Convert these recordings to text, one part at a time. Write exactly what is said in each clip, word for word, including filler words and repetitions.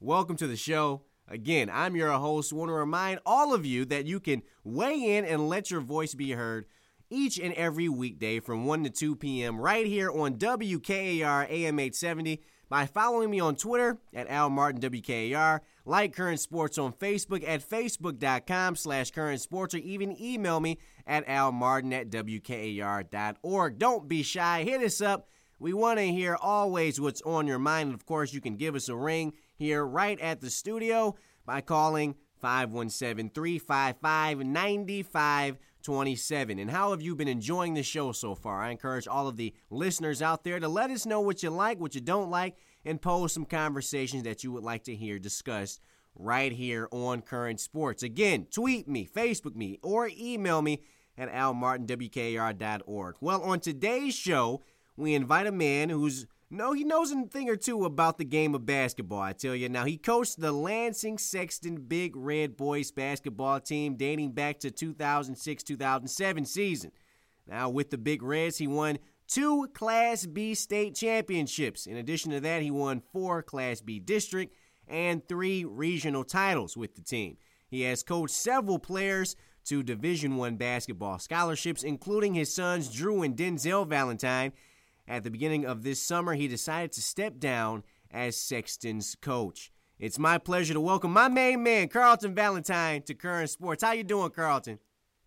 Welcome to the show. Again, I'm your host. I want to remind all of you that you can weigh in and let your voice be heard each and every weekday from one to two p.m. right here on W K A R A M eight seventy by following me on Twitter at Al Martin W K A R, like Current Sports on Facebook at facebook.com slash current sports, or even email me at almartin at W K A R dot org. Don't be shy. Hit us up. We want to hear always what's on your mind. And, of course, you can give us a ring here right at the studio by calling five one seven, three five five, nine five two seven. And how have you been enjoying the show so far? I encourage all of the listeners out there to let us know what you like, what you don't like, and pose some conversations that you would like to hear discussed right here on Current Sports. Again, tweet me, Facebook me, or email me at al martin w k a r dot org. Well, on today's show, we invite a man who's, no, he knows a thing or two about the game of basketball, I tell you. Now, he coached the Lansing Sexton Big Red Boys basketball team dating back to two thousand six two thousand seven season. Now, with the Big Reds, he won two Class B state championships. In addition to that, he won four Class B district and three regional titles with the team. He has coached several players to Division I basketball scholarships, including his sons Drew and Denzel Valentine. At the beginning of this summer, he decided to step down as Sexton's coach. It's my pleasure to welcome my main man, Carlton Valentine, to Current Sports. How you doing, Carlton?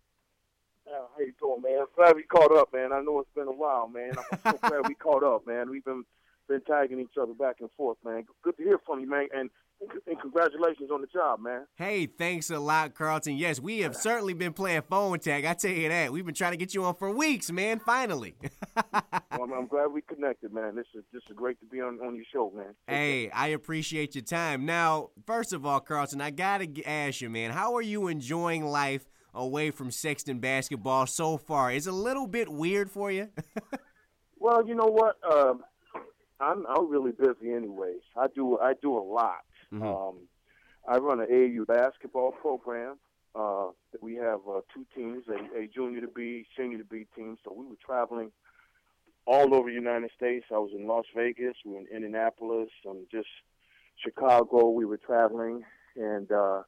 Uh, how you doing, man? Glad we caught up, man. I know it's been a while, man. I'm so glad we caught up, man. We've been been tagging each other back and forth, man. Good to hear from you, man. And And congratulations on the job, man. Hey, thanks a lot, Carlton. Yes, we have certainly been playing phone tag. I tell you that. We've been trying to get you on for weeks, man, finally. Well, I'm, I'm glad we connected, man. This is this is great to be on, on your show, man. Hey, I appreciate your time. Now, first of all, Carlton, I got to ask you, man, how are you enjoying life away from Sexton basketball so far? Is it a little bit weird for you? Well, you know what? Um, I'm I'm really busy anyways. I do I do a lot. Mm-hmm. Um, I run an A A U basketball program. Uh, we have uh, two teams, a, a junior to B, senior to B team. So we were traveling all over the United States. I was in Las Vegas. We were in Indianapolis. Um, just Chicago. We were traveling, and uh,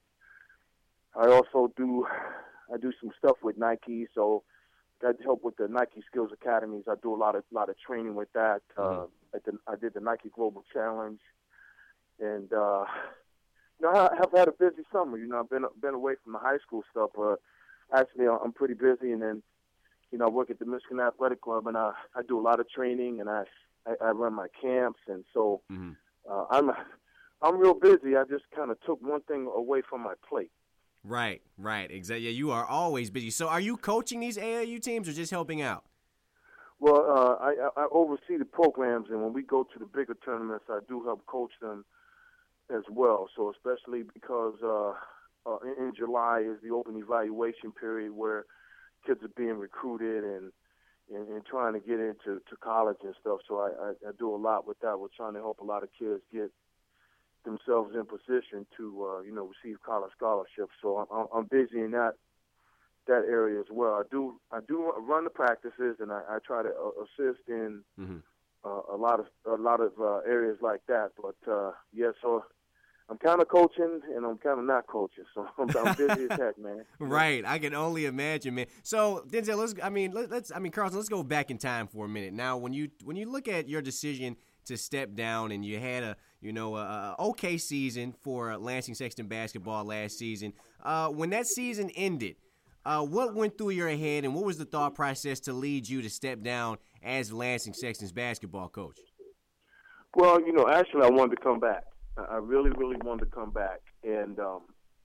I also do I do some stuff with Nike. So I help with the Nike Skills Academies. I do a lot of lot of training with that. Mm-hmm. Uh, at the, I did the Nike Global Challenge. And, uh, you know, I have had a busy summer. You know, I've been been away from the high school stuff. But actually, I'm pretty busy. And then, you know, I work at the Michigan Athletic Club, and I, I do a lot of training, and I, I, I run my camps. And so mm-hmm. uh, I'm I'm real busy. I just kind of took one thing away from my plate. Right, right. Exactly. Yeah, you are always busy. So are you coaching these A A U teams or just helping out? Well, uh, I, I oversee the programs, and when we go to the bigger tournaments, I do help coach them as well. So especially because uh, uh, in, in July is the open evaluation period where kids are being recruited and and, and trying to get into to college and stuff. So I, I, I do a lot with that. We're trying to help a lot of kids get themselves in position to uh, you know receive college scholarships. So I'm, I'm busy in that that area as well. I do I do run the practices, and I, I try to uh, assist in mm-hmm. uh, a lot of a lot of uh, areas like that. But uh, yeah, so. I'm kind of coaching, and I'm kind of not coaching, so I'm, I'm busy as heck, man. Right, I can only imagine, man. So, Denzel, let's. I mean, let, let's. I mean, Carlton, let's go back in time for a minute. Now, when you when you look at your decision to step down, and you had a you know a, a okay season for Lansing Sexton basketball last season. Uh, when that season ended, uh, what went through your head, and what was the thought process to lead you to step down as Lansing Sexton's basketball coach? Well, you know, actually, I wanted to come back. I really, really wanted to come back, and um,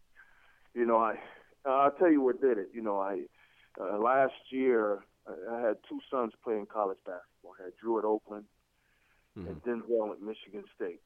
you know, I I'll tell you what did it. You know, I uh, last year I had two sons playing college basketball. I had Drew at Oakland mm-hmm. and Denzel at Michigan State,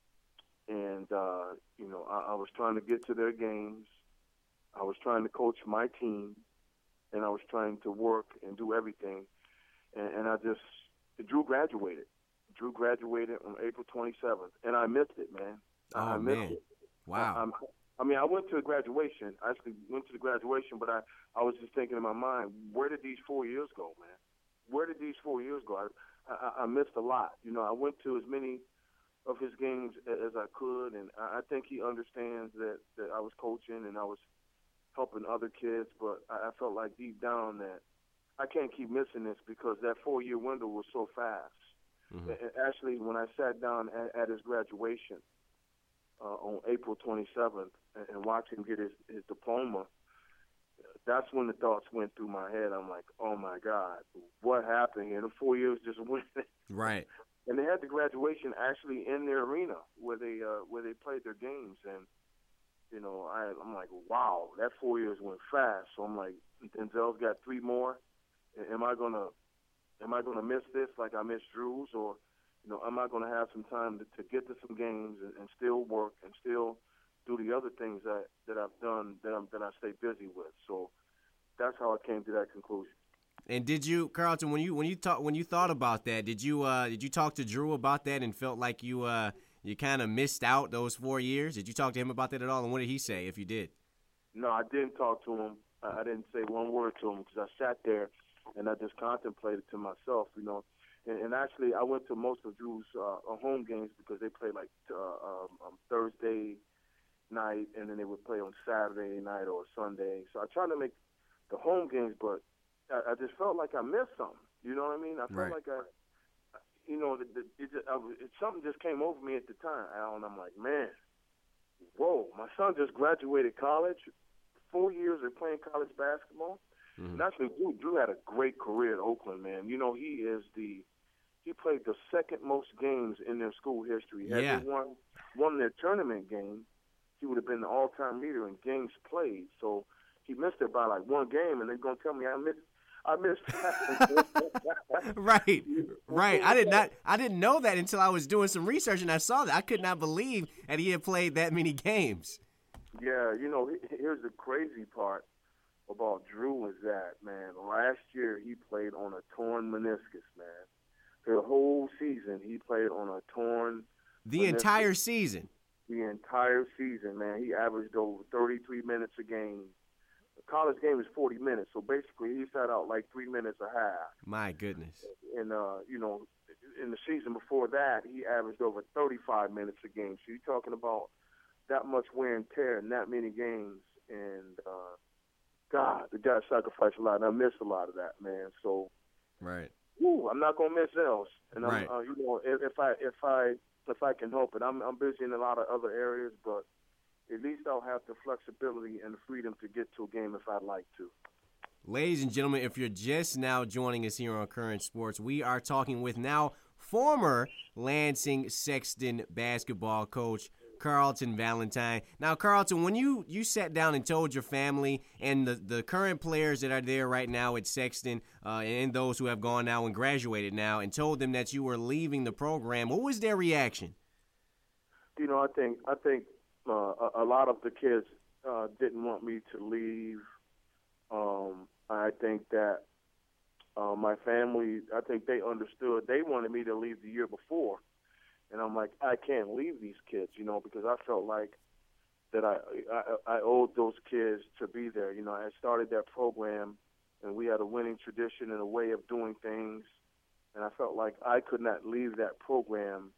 and uh, you know, I, I was trying to get to their games. I was trying to coach my team, and I was trying to work and do everything, and, and I just Drew graduated. Drew graduated on April twenty-seventh, and I missed it, man. Oh, I missed man. it. Wow. I, I mean, I went to the graduation. I actually went to the graduation, but I, I was just thinking in my mind, where did these four years go, man? Where did these four years go? I, I, I missed a lot. You know, I went to as many of his games as I could, and I think he understands that, that I was coaching and I was helping other kids, but I felt like deep down that I can't keep missing this because that four-year window was so fast. Mm-hmm. And actually, when I sat down at, at his graduation uh, on April twenty-seventh and, and watched him get his, his diploma, that's when the thoughts went through my head. I'm like, oh, my God, what happened here? The four years just went. Right. And they had the graduation actually in their arena where they uh, where they played their games. And, you know, I, I'm like, wow, that four years went fast. So I'm like, Denzel's got three more. Am I gonna am I gonna miss this like I missed Drew's, or, you know, am I gonna have some time to, to get to some games and, and still work and still do the other things that, that I've done that I'm that I stay busy with? So that's how I came to that conclusion. And did you, Carlton, when you when you talk when you thought about that, did you uh, did you talk to Drew about that and felt like you uh, you kind of missed out those four years? Did you talk to him about that at all? And what did he say if you did? No, I didn't talk to him. I didn't say one word to him because I sat there and I just contemplated to myself, you know. And, and actually, I went to most of Drew's uh, home games because they play like uh, um, um, Thursday night, and then they would play on Saturday night or Sunday. So I tried to make the home games, but I, I just felt like I missed something. You know what I mean? I felt right. like I, you know, the, the, it just, I, it, something just came over me at the time, Al, and I'm like, man, whoa, my son just graduated college, four years of playing college basketball. Mm-hmm. And actually, Drew, Drew had a great career at Oakland, man. You know, he is the he played the second most games in their school history. Had yeah. they won won their tournament game, he would have been the all-time leader in games played. So he missed it by like one game, and they're gonna tell me I missed. I missed. right, right. I did not. I didn't know that until I was doing some research, and I saw that. I could not believe that he had played that many games. Yeah, you know, here's the crazy part about Drew is that, man, last year he played on a torn meniscus, man. The whole season he played on a torn The meniscus. entire season? The entire season, man. He averaged over thirty-three minutes a game. The college game is forty minutes, so basically he sat out like three minutes a half. My goodness. And, uh, you know, in the season before that, he averaged over thirty-five minutes a game. So you're talking about that much wear and tear in that many games, and, uh, God, the guy sacrificed a lot, and I miss a lot of that, man. So, right, whew, I'm not gonna miss else, and I'm, right. uh, you know, if, if I if I if I can help it, I'm I'm busy in a lot of other areas, but at least I'll have the flexibility and the freedom to get to a game if I'd like to. Ladies and gentlemen, if you're just now joining us here on Current Sports, we are talking with now former Lansing Sexton basketball coach Carlton Valentine. Now, Carlton, when you, you sat down and told your family and the, the current players that are there right now at Sexton uh, and those who have gone now and graduated now and told them that you were leaving the program, what was their reaction? You know, I think I think uh, a, a lot of the kids uh, didn't want me to leave. Um, I think that uh, my family, I think they understood. They wanted me to leave the year before. And I'm like, I can't leave these kids, you know, because I felt like that I, I I owed those kids to be there. You know, I started that program, and we had a winning tradition and a way of doing things, and I felt like I could not leave that program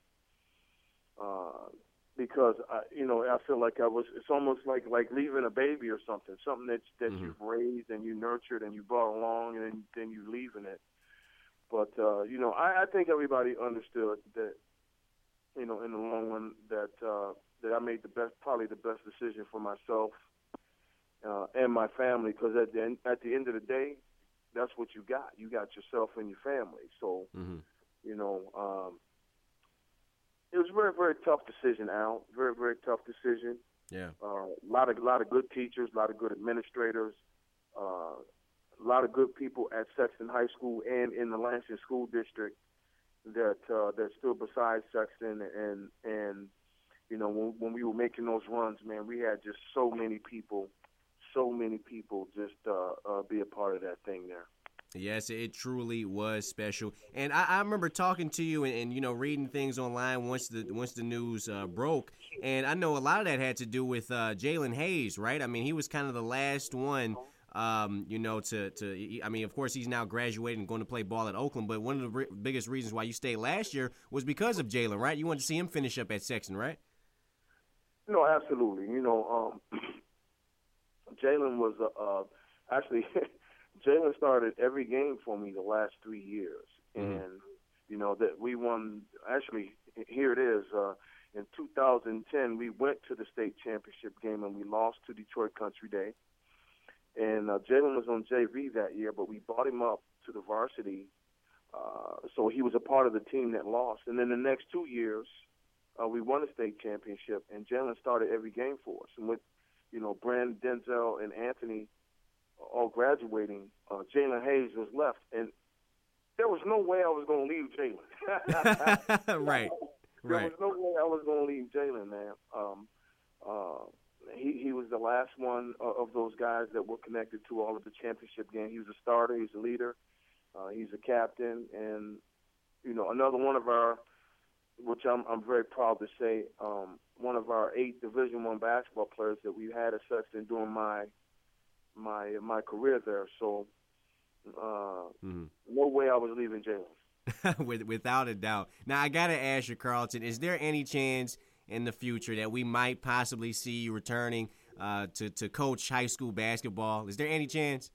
uh, because, I, you know, I feel like I was. It's almost like like leaving a baby or something, something that that mm-hmm. you've raised and you nurtured and you brought along, and then, then you leaving it. But uh, you know, I, I think everybody understood that. You know, in the long run, that uh, that I made the best, probably the best decision for myself uh, and my family. Because at the end, at the end of the day, that's what you got. You got yourself and your family. So, mm-hmm. you know, um, it was a very, very tough decision, Al. Very, very tough decision. Yeah. Uh, a lot of, lot of good teachers, a lot of good administrators, uh, a lot of good people at Sexton High School and in the Lansing School District. That uh, that stood beside Sexton, and and you know when, when we were making those runs, man, we had just so many people, so many people just uh, uh, be a part of that thing there. Yes, it truly was special, and I, I remember talking to you and, and you know reading things online once the once the news uh, broke, and I know a lot of that had to do with uh, Jalen Hayes, right? I mean, he was kind of the last one Um, you know, to to I mean, of course, he's now graduating and going to play ball at Oakland. But one of the re- biggest reasons why you stayed last year was because of Jalen, right? You wanted to see him finish up at Sexton, right? No, absolutely. You know, um, Jalen was uh, uh, actually Jalen started every game for me the last three years, mm-hmm. and you know that we won. Actually, here it is. Uh, in two thousand ten, we went to the state championship game and we lost to Detroit Country Day. And uh, Jalen was on J V that year, but we brought him up to the varsity, uh, so he was a part of the team that lost. And then the next two years, uh, we won the state championship, and Jalen started every game for us. And with, you know, Brandon, Denzel, and Anthony all graduating, uh, Jalen Hayes was left, and there was no way I was going to leave Jalen. Right, there right. was no way I was going to leave Jalen, man. Um, uh, He he was the last one of those guys that were connected to all of the championship games. He was a starter. He's a leader. Uh, he's a captain, and you know another one of our, which I'm I'm very proud to say, um, one of our eight Division One basketball players that we had at Sexton during my my my career there. So uh, mm-hmm. no way I was leaving Jalen. With, without a doubt. Now I gotta ask you, Carlton, is there any chance in the future that we might possibly see you returning uh, to, to coach high school basketball? Is there any chance?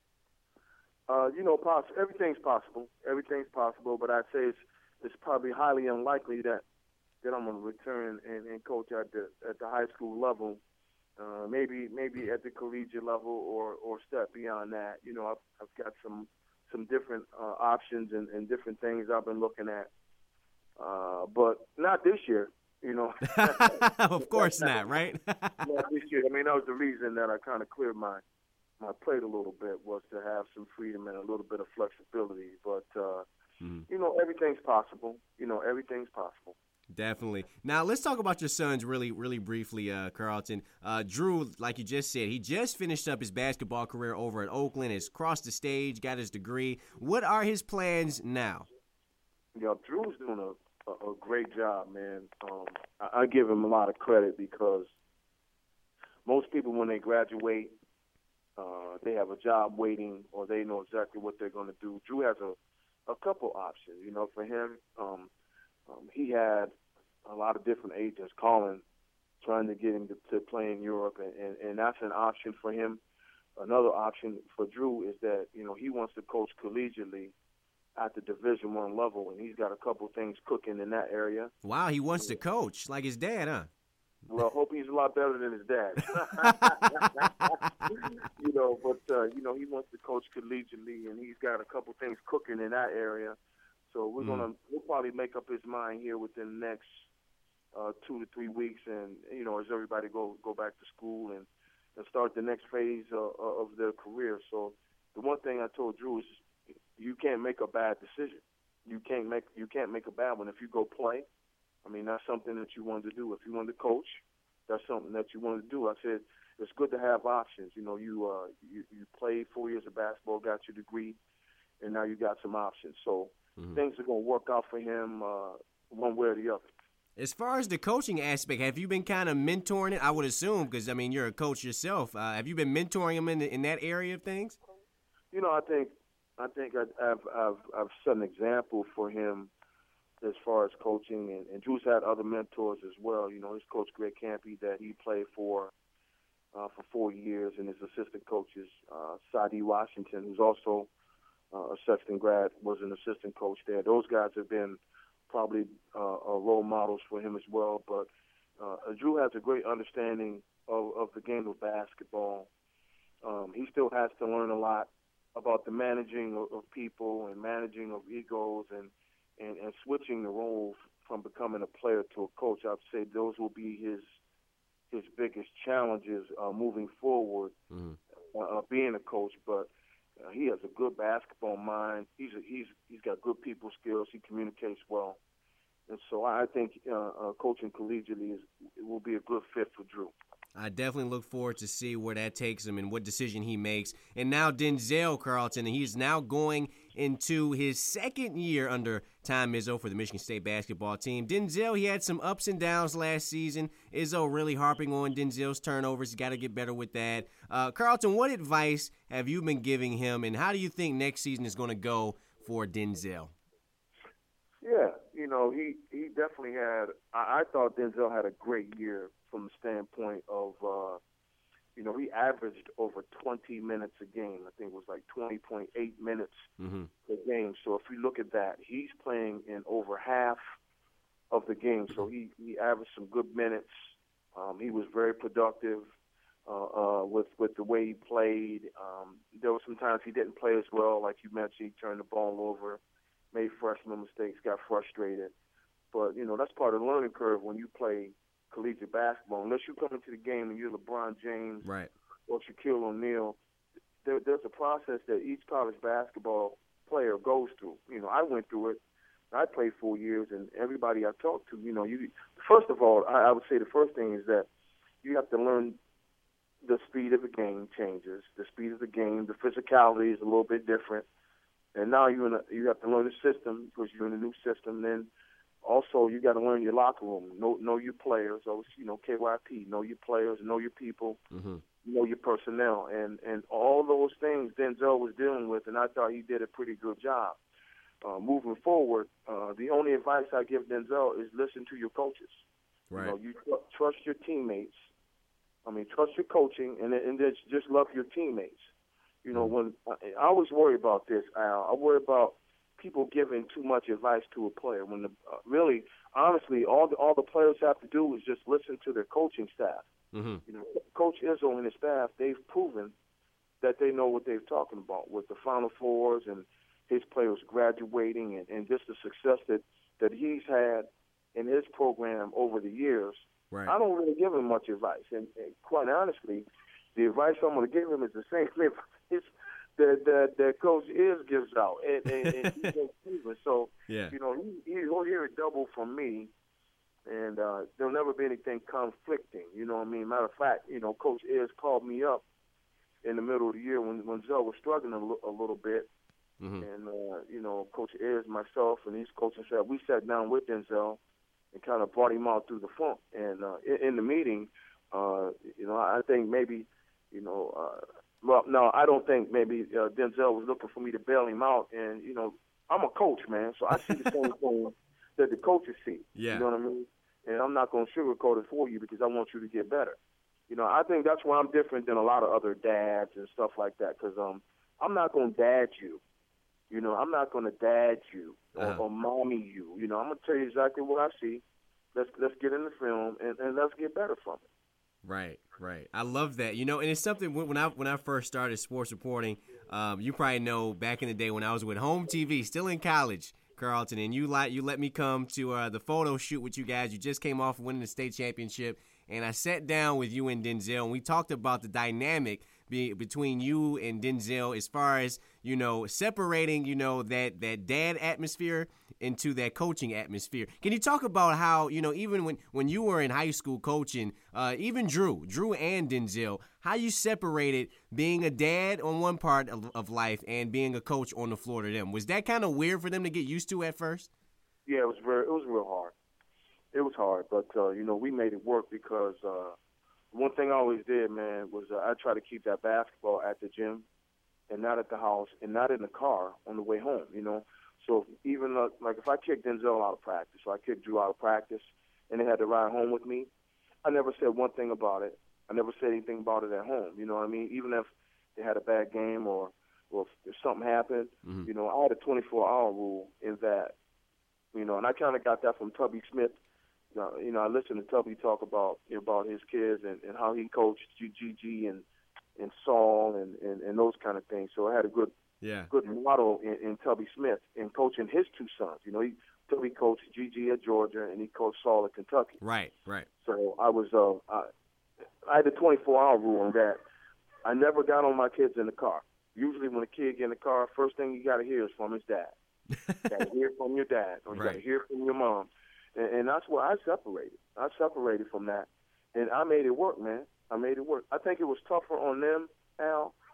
Uh, you know, poss- everything's possible. Everything's possible, but I'd say it's it's probably highly unlikely that, that I'm going to return and, and coach at the at the high school level. Uh, maybe maybe at the collegiate level or, or step beyond that. You know, I've, I've got some some different uh, options and, and different things I've been looking at, uh, but not this year. You know, of course not, right? Not this year. I mean, that was the reason that I kind of cleared my my plate a little bit, was to have some freedom and a little bit of flexibility. But uh, mm-hmm. you know, everything's possible. You know, everything's possible. Definitely. Now let's talk about your sons really, really briefly, uh, Carlton. Uh, Drew, like you just said, he just finished up his basketball career over at Oakland. Has crossed the stage, got his degree. What are his plans now? Yeah, Drew's doing a A, a great job, man. Um, I, I give him a lot of credit because most people, when they graduate, uh, they have a job waiting, or they know exactly what they're going to do. Drew has a, a couple options. You know, for him, um, um, he had a lot of different agents calling, trying to get him to, to play in Europe, and, and, and that's an option for him. Another option for Drew is that, you know, he wants to coach collegiately at the Division One level, and he's got a couple things cooking in that area. Wow, he wants to coach like his dad, huh? Well, I hope he's a lot better than his dad. you know, but uh, you know, he wants to coach collegiately, and he's got a couple things cooking in that area. So we're mm. gonna we'll probably make up his mind here within the next uh, two to three weeks, and you know, as everybody go go back to school and, and start the next phase uh, of their career. So the one thing I told Drew is, you can't make a bad decision. You can't make you can't make a bad one. If you go play, I mean, that's something that you wanted to do. If you wanted to coach, that's something that you wanted to do. I said it's good to have options. You know, you uh, you, you played four years of basketball, got your degree, and now you got some options. So mm-hmm. things are going to work out for him uh, one way or the other. As far as the coaching aspect, have you been kind of mentoring it? I would assume, because I mean, you're a coach yourself. Uh, have you been mentoring him in the, in that area of things? You know, I think. I think I've, I've, I've set an example for him as far as coaching, and, and Drew's had other mentors as well. You know, his coach Greg Campy that he played for uh, for four years, and his assistant coaches, uh, Sadie Washington, who's also uh, a Sexton grad, was an assistant coach there. Those guys have been probably uh, uh, role models for him as well. But uh, Drew has a great understanding of, of the game of basketball. Um, he still has to learn a lot about the managing of, of people and managing of egos and, and, and switching the roles from becoming a player to a coach. I'd say those will be his his biggest challenges uh, moving forward, mm-hmm. uh, being a coach. But uh, he has a good basketball mind. He's a, he's he's got good people skills. He communicates well, and so I think uh, uh, coaching collegiately is it will be a good fit for Drew. I definitely look forward to see where that takes him and what decision he makes. And now Denzel Carlton, and he's now going into his second year under Tom Izzo for the Michigan State basketball team. Denzel, he had some ups and downs last season. Izzo really harping on Denzel's turnovers. He's got to get better with that. Uh, Carlton, what advice have you been giving him, and how do you think next season is going to go for Denzel? Yeah, you know, he, he definitely had – I thought Denzel had a great year from the standpoint of, uh, you know, he averaged over twenty minutes a game. I think it was like twenty point eight minutes mm-hmm. per game. So if you look at that, he's playing in over half of the game. So he, he averaged some good minutes. Um, he was very productive uh, uh, with, with the way he played. Um, there were some times he didn't play as well. Like you mentioned, he turned the ball over, made freshman mistakes, got frustrated. But, you know, that's part of the learning curve when you play collegiate basketball. Unless you come into the game and you're LeBron James right. or Shaquille O'Neal, there, there's a process that each college basketball player goes through. You know, I went through it. I played four years, and everybody I talked to, you know, you first of all, I, I would say the first thing is that you have to learn the speed of the game changes. The speed of the game, the physicality is a little bit different. And now you're in a, you have to learn the system because you're in a new system. Then also you got to learn your locker room, know know your players. Always, you know, K Y P, know your players, know your people, mm-hmm. know your personnel, and and all those things Denzel was dealing with, and I thought he did a pretty good job. Uh, moving forward, uh, the only advice I give Denzel is listen to your coaches. Right. You know, you tr- trust your teammates. I mean, trust your coaching, and and just just love your teammates. You know, when I, I always worry about this, Al. I worry about people giving too much advice to a player. When the, uh, really, honestly, all the all the players have to do is just listen to their coaching staff. Mm-hmm. You know, Coach Izzo and his staff, they've proven that they know what they're talking about with the Final Fours and his players graduating and, and just the success that, that he's had in his program over the years. Right. I don't really give him much advice, and, and quite honestly, the advice I'm going to give him is the same thing that that that Coach Iz gives out, and, and, and he's proven. So, yeah. you know, he, he'll hear it double from me, and uh, there'll never be anything conflicting. You know what I mean? Matter of fact, you know, Coach Iz called me up in the middle of the year when when Zell was struggling a, l- a little bit, mm-hmm. and uh, you know, Coach Iz, myself, and these coaching staff, we sat down with Denzel and kind of brought him out through the funk. And uh, in, in the meeting, uh, you know, I think maybe, you know. Uh, Well, no, I don't think maybe uh, Denzel was looking for me to bail him out. And, you know, I'm a coach, man, so I see the same thing that the coaches see. Yeah. You know what I mean? And I'm not going to sugarcoat it for you because I want you to get better. You know, I think that's why I'm different than a lot of other dads and stuff like that because um, I'm not going to dad you. You know, I'm not going to dad you or, uh-huh. or mommy you. You know, I'm going to tell you exactly what I see. Let's let's get in the film and, and let's get better from it. Right, right. I love that. You know, and it's something when I when I first started sports reporting, um, you probably know back in the day when I was with Home T V, still in college, Carlton, and you like you let me come to uh, the photo shoot with you guys. You just came off winning the state championship, and I sat down with you and Denzel, and we talked about the dynamic be, between you and Denzel as far as, you know, separating, you know, that, that dad atmosphere into that coaching atmosphere. Can you talk about how, you know, even when, when you were in high school coaching, uh, even Drew, Drew and Denzel, how you separated being a dad on one part of, of life and being a coach on the floor to them? Was that kind of weird for them to get used to at first? Yeah, it was very, it was real hard. It was hard, but, uh, you know, we made it work because uh, one thing I always did, man, was uh, I try to keep that basketball at the gym and not at the house and not in the car on the way home, you know. So even, uh, like, if I kicked Denzel out of practice or I kicked Drew out of practice and they had to ride home with me, I never said one thing about it. I never said anything about it at home, you know what I mean? Even if they had a bad game or, or if something happened, mm-hmm. you know, I had a twenty-four hour rule in that, you know, and I kind of got that from Tubby Smith. You know, I listened to Tubby talk about about his kids and, and how he coached G G and and Saul and, and, and those kind of things. So I had a good yeah. good model in, in Tubby Smith in coaching his two sons. You know, he Tubby coached G G at Georgia and he coached Saul at Kentucky. Right, right. So I was uh, I, I had a twenty-four hour rule on that. I never got on my kids in the car. Usually when a kid get in the car, first thing you got to hear is from his dad. You got to hear from your dad or you right. got to hear from your mom. And, and that's where I separated. I separated from that. And I made it work, man. I made it work. I think it was tougher on them, Al,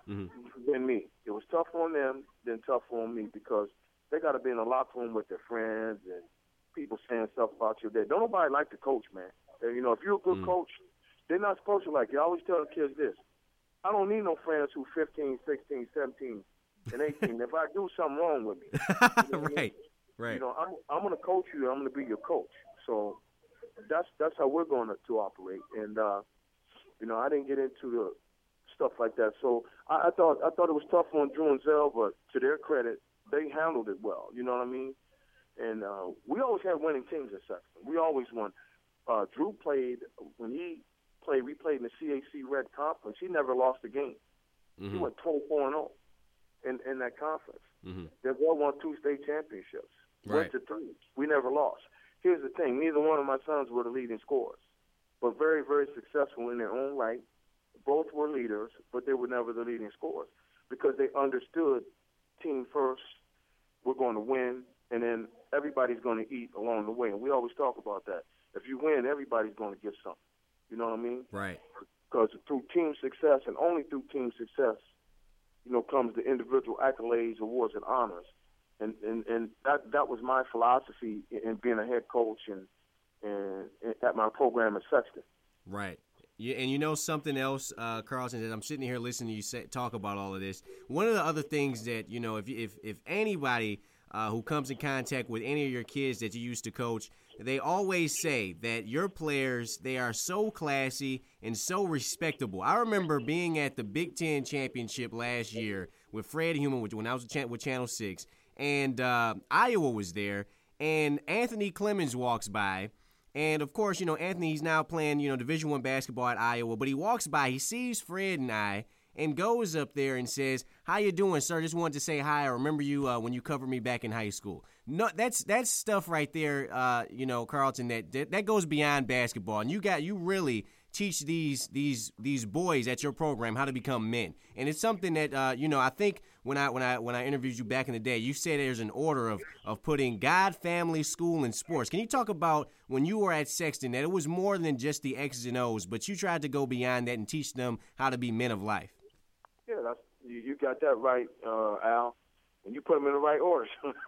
mm-hmm. than me. It was tough on them, then tough on me because they got to be in a locker room with their friends and people saying stuff about you. There, don't nobody like the coach, man. And, you know, if you're a good mm. coach, they're not supposed to like you. I always tell the kids this: I don't need no friends who fifteen, sixteen, seventeen, and eighteen. If I do something wrong with me, you know right, I mean? right. You know, I'm I'm going to coach you. I'm going to be your coach. So that's that's how we're going to, to operate. And uh, you know, I didn't get into the stuff like that. So I, I thought I thought it was tough on Drew and Zell, but to their credit, they handled it well. You know what I mean? And uh, we always had winning teams at Sexton. We always won. Uh, Drew played when he played. We played in the C A C Red Conference. He never lost a game. Mm-hmm. He went twenty-four and oh in in that conference. Mm-hmm. They all won two state championships. Right. Went to three. We never lost. Here's the thing: neither one of my sons were the leading scorers, but very, very successful in their own right. Both were leaders, but they were never the leading scorers because they understood team first. We're going to win, and then everybody's going to eat along the way. And we always talk about that. If you win, everybody's going to get something. You know what I mean? Right. Because through team success, and only through team success, you know, comes the individual accolades, awards, and honors. And and, and that that was my philosophy in being a head coach and, and, and at my program at Sexton. Right. Yeah, and you know something else, uh, Carlton, that I'm sitting here listening to you say, talk about all of this. One of the other things that, you know, if if, if anybody uh, who comes in contact with any of your kids that you used to coach, they always say that your players, they are so classy and so respectable. I remember being at the Big Ten Championship last year with Fred Human when I was with Channel six, and uh, Iowa was there, and Anthony Clemens walks by. And, of course, you know, Anthony's now playing, you know, Division One basketball at Iowa. But he walks by, he sees Fred and I, and goes up there and says, "How you doing, sir? Just wanted to say hi. I remember you uh, when you covered me back in high school." No, that's that's stuff right there, uh, you know, Carlton, that, that that goes beyond basketball. And you got you really teach these these these boys at your program how to become men. And it's something that, uh, you know, I think when I when I when I interviewed you back in the day, you said there's an order of of putting God, family, school, and sports. Can you talk about when you were at Sexton that it was more than just the X's and O's, but you tried to go beyond that and teach them how to be men of life? Yeah, that's, you, you got that right, uh, Al. And you put them in the right order.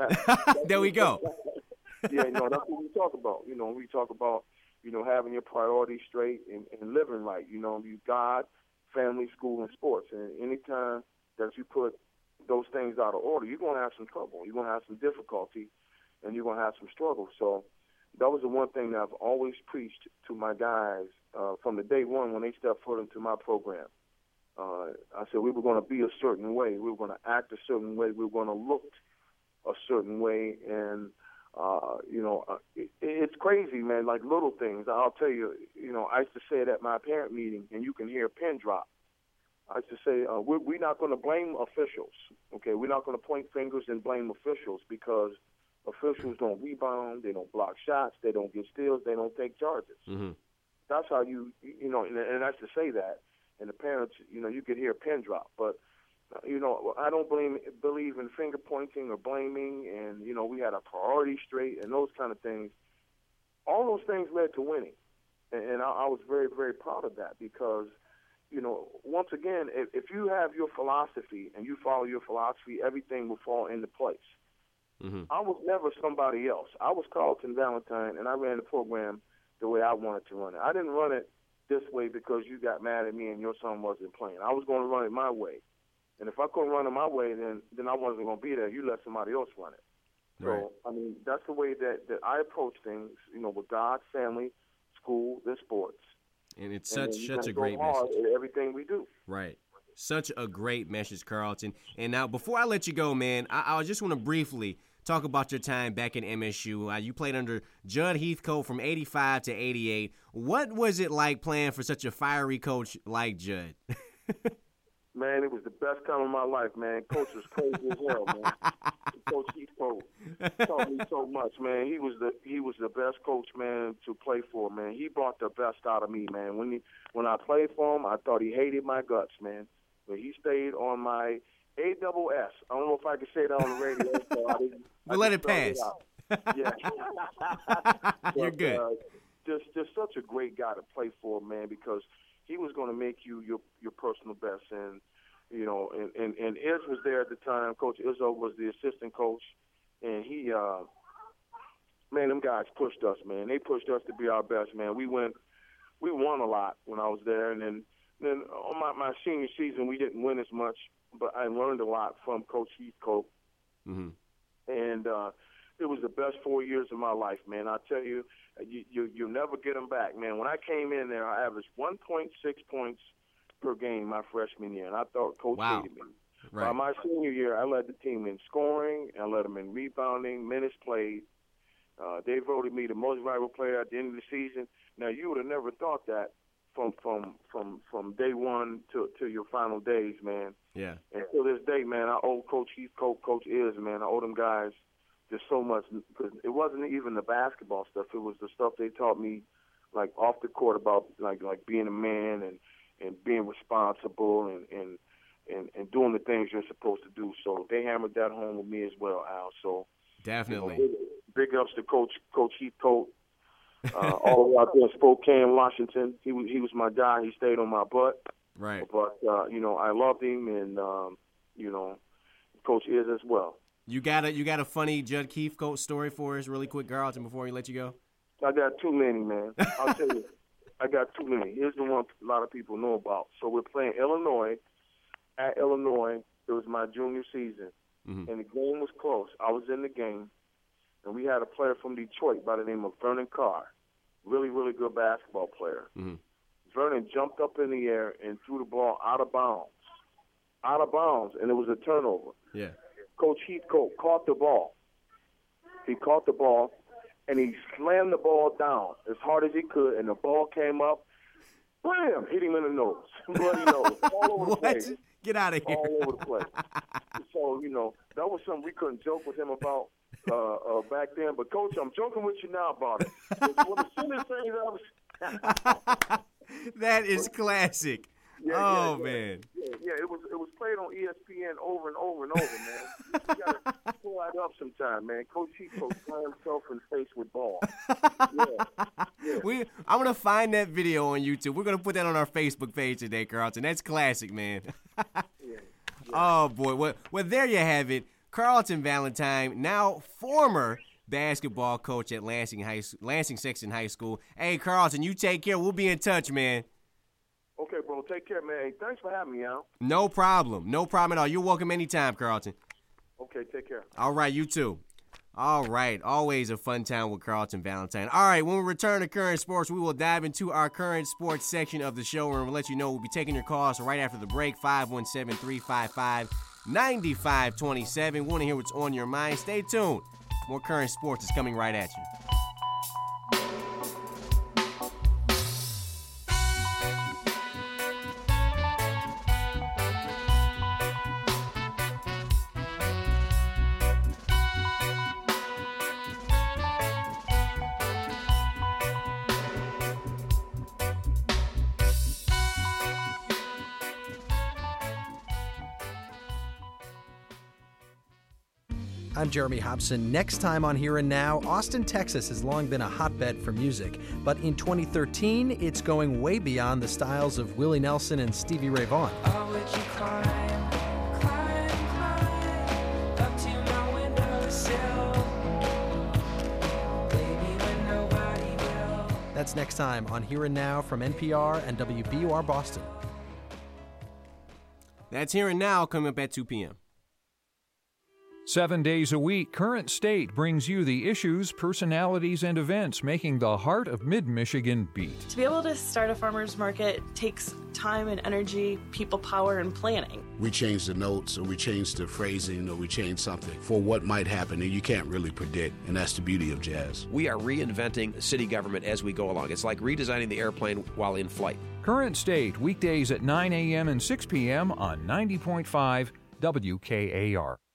There we go. Yeah, you know, that's what we talk about. You know, we talk about, you know, having your priorities straight and, and living right. You know, you God, family, school, and sports. And anytime that you put those things out of order, you're going to have some trouble. You're going to have some difficulty, and you're going to have some struggle. So that was the one thing that I've always preached to my guys uh, from the day one when they stepped foot into my program. Uh, I said we were going to be a certain way. We were going to act a certain way. We were going to look a certain way. And, uh, you know, uh, it, it's crazy, man, like little things. I'll tell you, you know, I used to say it at my parent meeting, and you can hear a pin drop. I used to say, uh, we're, we're not going to blame officials, okay? We're not going to point fingers and blame officials because officials don't rebound, they don't block shots, they don't get steals, they don't take charges. Mm-hmm. That's how you, you know, and, and I used to say that. And the parents, you know, you could hear a pin drop. But, uh, you know, I don't blame, believe in finger pointing or blaming. And, you know, we had our priorities straight and those kind of things. All those things led to winning. And, and I, I was very, very proud of that because, you know, once again, if, if you have your philosophy and you follow your philosophy, everything will fall into place. Mm-hmm. I was never somebody else. I was Carlton Valentine, and I ran the program the way I wanted to run it. I didn't run it this way because you got mad at me and your son wasn't playing. I was going to run it my way. And if I couldn't run it my way, then then I wasn't going to be there. You let somebody else run it. Right. So, I mean, that's the way that, that I approach things, you know, with God, family, school, and sports. And it's such and such a great message. Everything we do. Right. Such a great message, Carlton. And now, before I let you go, man, I, I just want to briefly talk about your time back in M S U. Uh, you played under Judd Heathcote from eighty-five to eighty-eight. What was it like playing for such a fiery coach like Judd? Man, it was the best time of my life, man. Coach was crazy as hell, man. Coach Heathcote taught me so much, man. He was the he was the best coach, man, to play for, man. He brought the best out of me, man. When he when I played for him, I thought he hated my guts, man. But he stayed on my A double S. I don't know if I can say that on the radio. So I didn't, we'll I let it pass. It yeah. You're but, good. Uh, just, just such a great guy to play for, man, because he was going to make you your your personal best. And, you know, and, and, and Iz was there at the time. Coach Izzo was the assistant coach, and he, uh, man, them guys pushed us, man. They pushed us to be our best, man. We went, we won a lot when I was there, and then, then on my, my senior season, we didn't win as much, but I learned a lot from Coach Heathcote, mm-hmm. and uh, it was the best four years of my life, man. I tell you, you, you, you'll never get them back, man. When I came in there, I averaged one point six points per game my freshman year, and I thought Coach wow. hated me. Right. By my senior year, I led the team in scoring, I led them in rebounding, minutes played. Uh, they voted me the most valuable player at the end of the season. Now, you would have never thought that from from from, from day one to, to your final days, man. Yeah. And to this day, man, I owe Coach Heathcote, Coach Iz, man, I owe them guys just so much. Cause it wasn't even the basketball stuff. It was the stuff they taught me, like, off the court about, like, like being a man and, and being responsible and, and, and, and doing the things you're supposed to do. So they hammered that home with me as well, Al. So definitely. You know, big, big ups to Coach Coach Heathcote. Uh, all the way out there in Spokane, Washington. He was he was my guy. He stayed on my butt. Right. But uh, you know, I loved him, and um, you know, Coach Iz as well. You got a you got a funny Judd Heathcote story for us, really quick, Carlton, before we let you go. I got too many, man. I'll tell you, I got too many. Here's the one a lot of people know about. So we're playing Illinois at Illinois. It was my junior season, mm-hmm. and the game was close. I was in the game. And we had a player from Detroit by the name of Vernon Carr, really, really good basketball player. Mm-hmm. Vernon jumped up in the air and threw the ball out of bounds, out of bounds, and it was a turnover. Yeah. Coach Heathcote caught the ball. He caught the ball, and he slammed the ball down as hard as he could, and the ball came up, bam, hit him in the nose, bloody nose, all over the place. Get out of here. All over the place. So, you know, that was something we couldn't joke with him about. Uh, uh, back then, but Coach, I'm joking with you now about it. It's one of the silliest things I was. That is classic. Yeah, oh yeah, yeah. man. Yeah, yeah, it was it was played on E S P N over and over and over, man. You gotta pull that up sometime, man. Coach Heathcote slammed himself in the face with ball. Yeah, yeah. We, I'm gonna find that video on YouTube. We're gonna put that on our Facebook page today, Carlton. That's classic, man. yeah, yeah. Oh boy. Well, well, there you have it. Carlton Valentine, now former basketball coach at Lansing High, Lansing Sexton High School. Hey, Carlton, you take care. We'll be in touch, man. Okay, bro. Take care, man. Hey, thanks for having me, Al. No problem. No problem at all. You're welcome anytime, Carlton. Okay, take care. All right, you too. All right. Always a fun time with Carlton Valentine. All right, when we return to Current Sports, we will dive into our Current Sports section of the show, and we'll let you know we'll be taking your calls right after the break, five one seven, three five five, nine five two seven. Want to hear what's on your mind? Stay tuned. More Current Sports is coming right at you. I'm Jeremy Hobson. Next time on Here and Now, Austin, Texas has long been a hotbed for music, but in twenty thirteen, it's going way beyond the styles of Willie Nelson and Stevie Ray Vaughan. Oh, would you climb, climb, climb up to my windowsill, baby, when nobody will. That's next time on Here and Now from N P R and W B U R Boston. That's Here and Now coming up at two p.m. Seven days a week, Current State brings you the issues, personalities, and events making the heart of mid-Michigan beat. To be able to start a farmer's market takes time and energy, people power, and planning. We change the notes, or we change the phrasing, or we change something for what might happen, and you can't really predict, and that's the beauty of jazz. We are reinventing city government as we go along. It's like redesigning the airplane while in flight. Current State, weekdays at nine a.m. and six p.m. on ninety point five W K A R.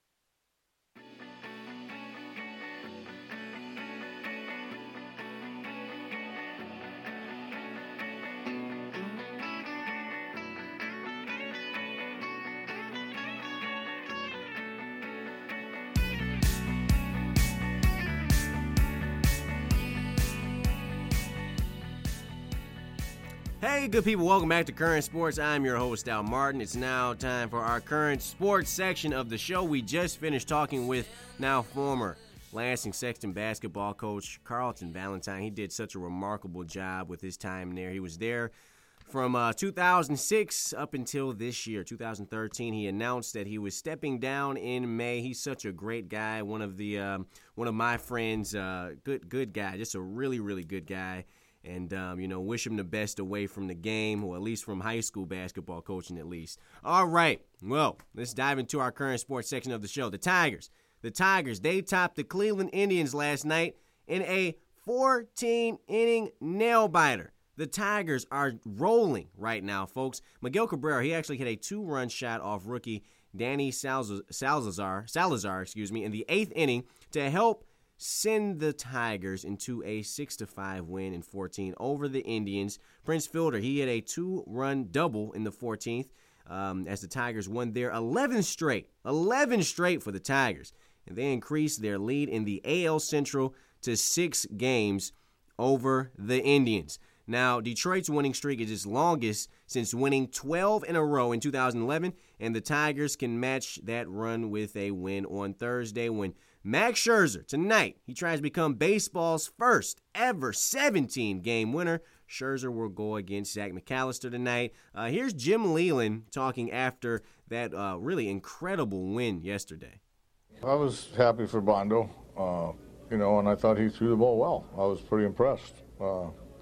Hey, good people, welcome back to Current Sports. I'm your host, Al Martin. It's now time for our Current Sports section of the show. We just finished talking with now former Lansing Sexton basketball coach Carlton Valentine. He did such a remarkable job with his time there. He was there from uh, two thousand six up until this year, two thousand thirteen. He announced that he was stepping down in May. He's such a great guy, one of the um, one of my friends, uh, good good guy, just a really, really good guy. And, um, you know, wish him the best away from the game, or at least from high school basketball coaching at least. All right, well, let's dive into our current sports section of the show. The Tigers. The Tigers, they topped the Cleveland Indians last night in a fourteen-inning nail-biter. The Tigers are rolling right now, folks. Miguel Cabrera, he actually hit a two-run shot off rookie Danny Salazar, Salazar, excuse me, in the eighth inning to help send the Tigers into a six to five win in fourteen over the Indians. Prince Fielder, he hit a two-run double in the fourteenth um, as the Tigers won their eleventh straight, eleven straight for the Tigers. And they increased their lead in the A L Central to six games over the Indians. Now, Detroit's winning streak is its longest since winning twelve in a row in two thousand eleven, and the Tigers can match that run with a win on Thursday when Max Scherzer, tonight, he tries to become baseball's first ever seventeen-game winner. Scherzer will go against Zach McAllister tonight. Uh, here's Jim Leyland talking after that uh, really incredible win yesterday. I was happy for Bondo, uh, you know, and I thought he threw the ball well. I was pretty impressed. Uh,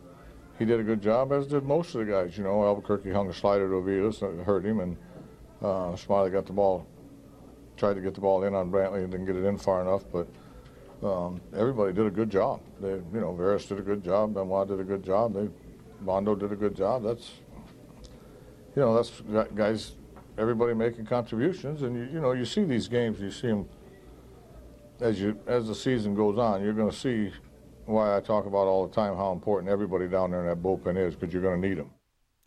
he did a good job, as did most of the guys. You know, Albuquerque hung a slider to Aviles, that hurt him, and uh, Smiley got the ball. Tried to get the ball in on Brantley and didn't get it in far enough, but um, everybody did a good job. They, you know, Veras did a good job, Benoit did a good job, they, Bondo did a good job. That's, you know, that's guys, everybody making contributions, and you, you know, you see these games, you see them as you as the season goes on. You're going to see why I talk about all the time how important everybody down there in that bullpen is, because you're going to need them.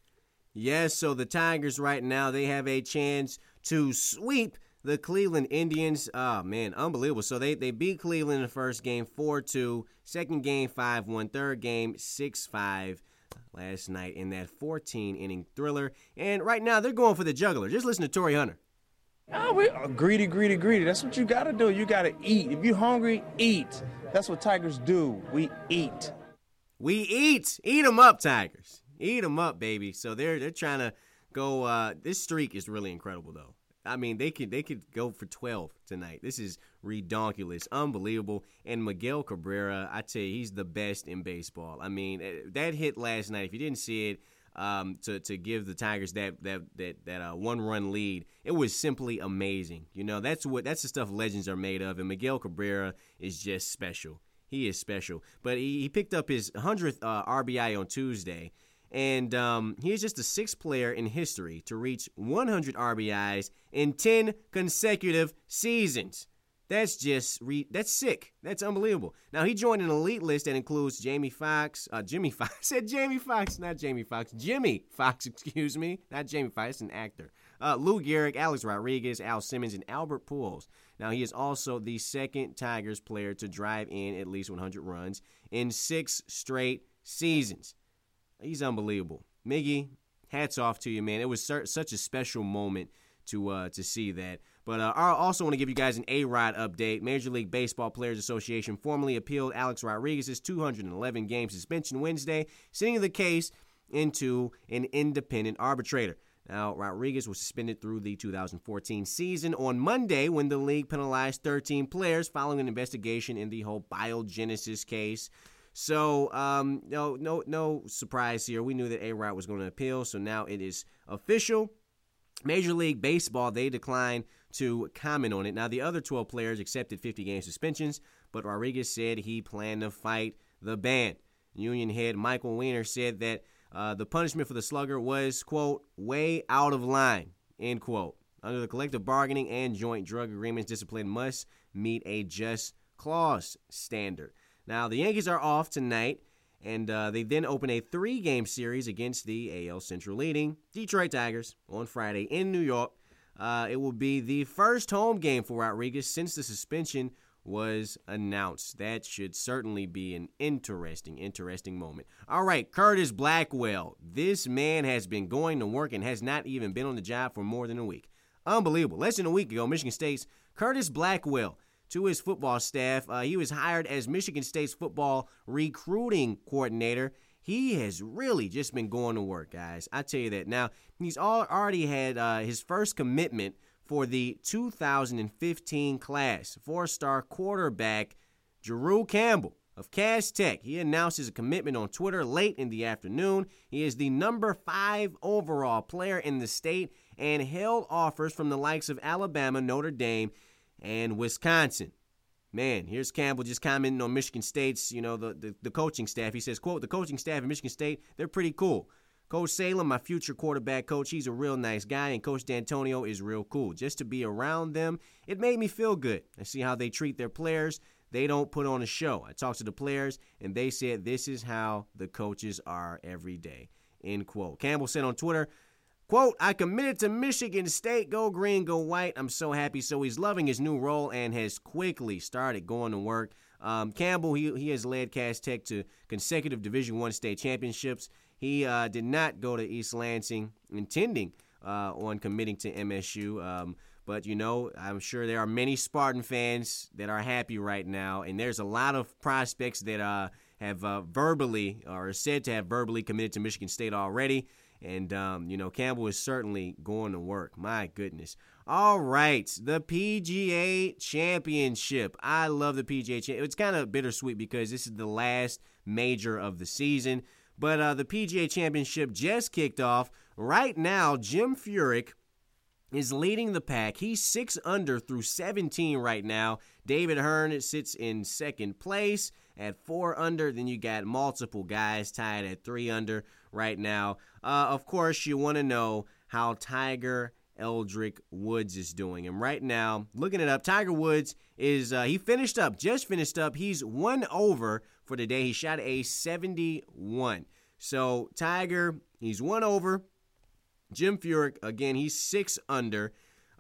Yes, so the Tigers right now, they have a chance to sweep the Cleveland Indians. Oh, man, unbelievable. So they, they beat Cleveland in the first game four two, second game five one, third game six five last night in that fourteen-inning thriller. And right now they're going for the juggler. Just listen to Torrey Hunter. Oh, we are greedy, greedy, greedy. That's what you got to do. You got to eat. If you're hungry, eat. That's what Tigers do. We eat. We eat. Eat them up, Tigers. Eat them up, baby. So they're they're trying to go. Uh, this streak is really incredible, though. I mean, they could they could go for twelve tonight. This is redonkulous, unbelievable. And Miguel Cabrera, I tell you, he's the best in baseball. I mean, that hit last night, if you didn't see it, um, to to give the Tigers that that that that uh, one run lead, it was simply amazing. You know, that's what that's the stuff legends are made of. And Miguel Cabrera is just special. He is special. But he, he picked up his hundredth uh, R B I on Tuesday. And um, he is just the sixth player in history to reach one hundred R B Is in ten consecutive seasons. That's just, re- that's sick. That's unbelievable. Now, he joined an elite list that includes Jamie Foxx, uh, Jimmy Foxx, I said Jamie Foxx, not Jamie Foxx, Jimmy Foxx, excuse me, not Jamie Foxx, an actor. Uh, Lou Gehrig, Alex Rodriguez, Al Simmons, and Albert Pujols. Now, he is also the second Tigers player to drive in at least one hundred runs in six straight seasons. He's unbelievable. Miggy, hats off to you, man. It was sur- such a special moment to uh, to see that. But uh, I also want to give you guys an A-Rod update. Major League Baseball Players Association formally appealed Alex Rodriguez's two hundred eleven game suspension Wednesday, sending the case into an independent arbitrator. Now, Rodriguez was suspended through the two thousand fourteen season on Monday when the league penalized thirteen players following an investigation in the whole biogenesis case. So, um, no, no, no surprise here. We knew that A-Rod was going to appeal, so now it is official. Major League Baseball, they declined to comment on it. Now, the other twelve players accepted fifty-game suspensions, but Rodriguez said he planned to fight the ban. Union head Michael Weiner said that uh, the punishment for the slugger was, quote, way out of line, end quote. Under the collective bargaining and joint drug agreements, discipline must meet a just clause standard. Now, the Yankees are off tonight, and uh, they then open a three-game series against the A L Central leading Detroit Tigers on Friday in New York. Uh, it will be the first home game for Rodriguez since the suspension was announced. That should certainly be an interesting, interesting moment. All right, Curtis Blackwell. This man has been going to work and has not even been on the job for more than a week. Unbelievable. Less than a week ago, Michigan State's Curtis Blackwell, to his football staff, uh, he was hired as Michigan State's football recruiting coordinator. He has really just been going to work, guys. I tell you that. Now, he's all, already had uh, his first commitment for the two thousand fifteen class. Four-star quarterback Drew Campbell of Cass Tech. He announced his commitment on Twitter late in the afternoon. He is the number five overall player in the state and held offers from the likes of Alabama, Notre Dame, and Wisconsin. Man, here's Campbell just commenting on Michigan State's, you know, the, the, the coaching staff. He says, quote, "The coaching staff at Michigan State, they're pretty cool. Coach Salem, my future quarterback coach, he's a real nice guy, and Coach D'Antonio is real cool. Just to be around them, it made me feel good. I see how they treat their players. They don't put on a show. I talked to the players, and they said this is how the coaches are every day," end quote. Campbell said on Twitter, quote, "I committed to Michigan State. Go green, go white. I'm so happy." So he's loving his new role and has quickly started going to work. Um, Campbell, he, he has led Cass Tech to consecutive Division I state championships. He uh, did not go to East Lansing intending uh, on committing to M S U. Um, but, you know, I'm sure there are many Spartan fans that are happy right now. And there's a lot of prospects that uh, have uh, verbally or are said to have verbally committed to Michigan State already. And, um, you know, Campbell is certainly going to work. My goodness. All right, the P G A Championship. I love the P G A Championship. It's kind of bittersweet because this is the last major of the season. But uh, the P G A Championship just kicked off. Right now, Jim Furyk is leading the pack. He's six under through seventeen right now. David Hearn sits in second place at four under. Then you got multiple guys tied at three under right now. Uh, of course, you want to know how Tiger Eldrick Woods is doing. And right now, looking it up, Tiger Woods is, uh, he finished up, just finished up. He's one over for the day. He shot a seventy-one. So Tiger, he's one over. Jim Furyk, again, he's six under.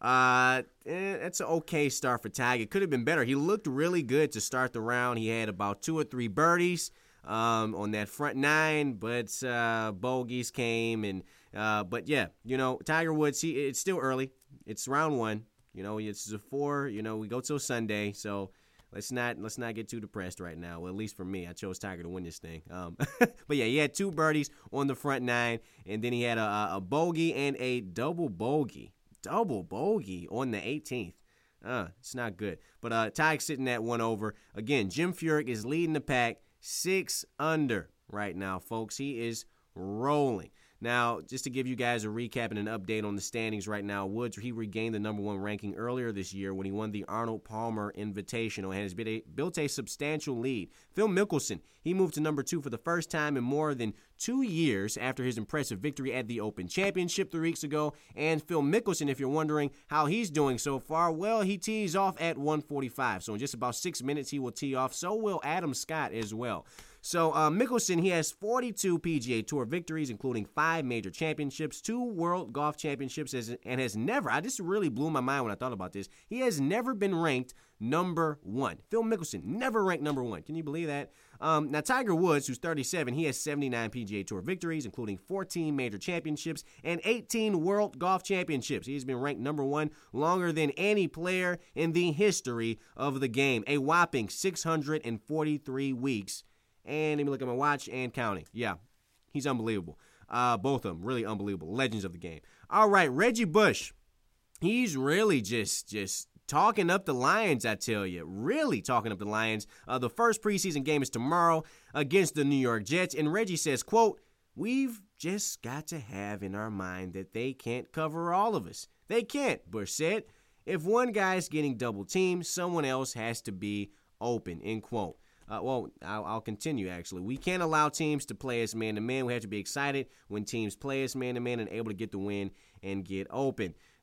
Uh, eh, that's an okay start for Tiger. It could have been better. He looked really good to start the round. He had about two or three birdies um, on that front nine, but uh, bogeys came. And uh, but yeah, you know, Tiger Woods. He it's still early. It's round one. You know, it's a four. You know, we go till Sunday, so let's not let's not get too depressed right now. Well, at least for me, I chose Tiger to win this thing. Um, but yeah, he had two birdies on the front nine, and then he had a, a bogey and a double bogey, double bogey on the eighteenth. Uh, it's not good. But uh, Tiger's sitting at one over. Again, Jim Furyk is leading the pack, six under right now, folks. He is rolling. Now, just to give you guys a recap and an update on the standings right now, Woods, he regained the number one ranking earlier this year when he won the Arnold Palmer Invitational and has built a, built a substantial lead. Phil Mickelson, he moved to number two for the first time in more than two years after his impressive victory at the Open Championship three weeks ago. And Phil Mickelson, if you're wondering how he's doing so far, well, he tees off at one forty-five. So in just about six minutes, he will tee off. So will Adam Scott as well. So uh, Mickelson, he has forty-two P G A Tour victories, including five major championships, two World Golf Championships, and has never, I just really blew my mind when I thought about this, he has never been ranked number one. Phil Mickelson, never ranked number one. Can you believe that? Um, now, Tiger Woods, who's thirty-seven, he has seventy-nine P G A Tour victories, including fourteen major championships and eighteen World Golf Championships. He's been ranked number one longer than any player in the history of the game, a whopping six hundred forty-three weeks. And let me look at my watch and counting. Yeah, he's unbelievable. Uh, both of them, really unbelievable. Legends of the game. All right, Reggie Bush. He's really just just talking up the Lions, I tell you. Really talking up the Lions. Uh, the first preseason game is tomorrow against the New York Jets. And Reggie says, quote, "We've just got to have in our mind that they can't cover all of us. They can't," Bush said. "If one guy's getting double teamed, someone else has to be open," end quote. Uh, well, I'll, I'll continue, actually. "We can't allow teams to play us man-to-man. We have to be excited when teams play us man-to-man and able to get the win and get open."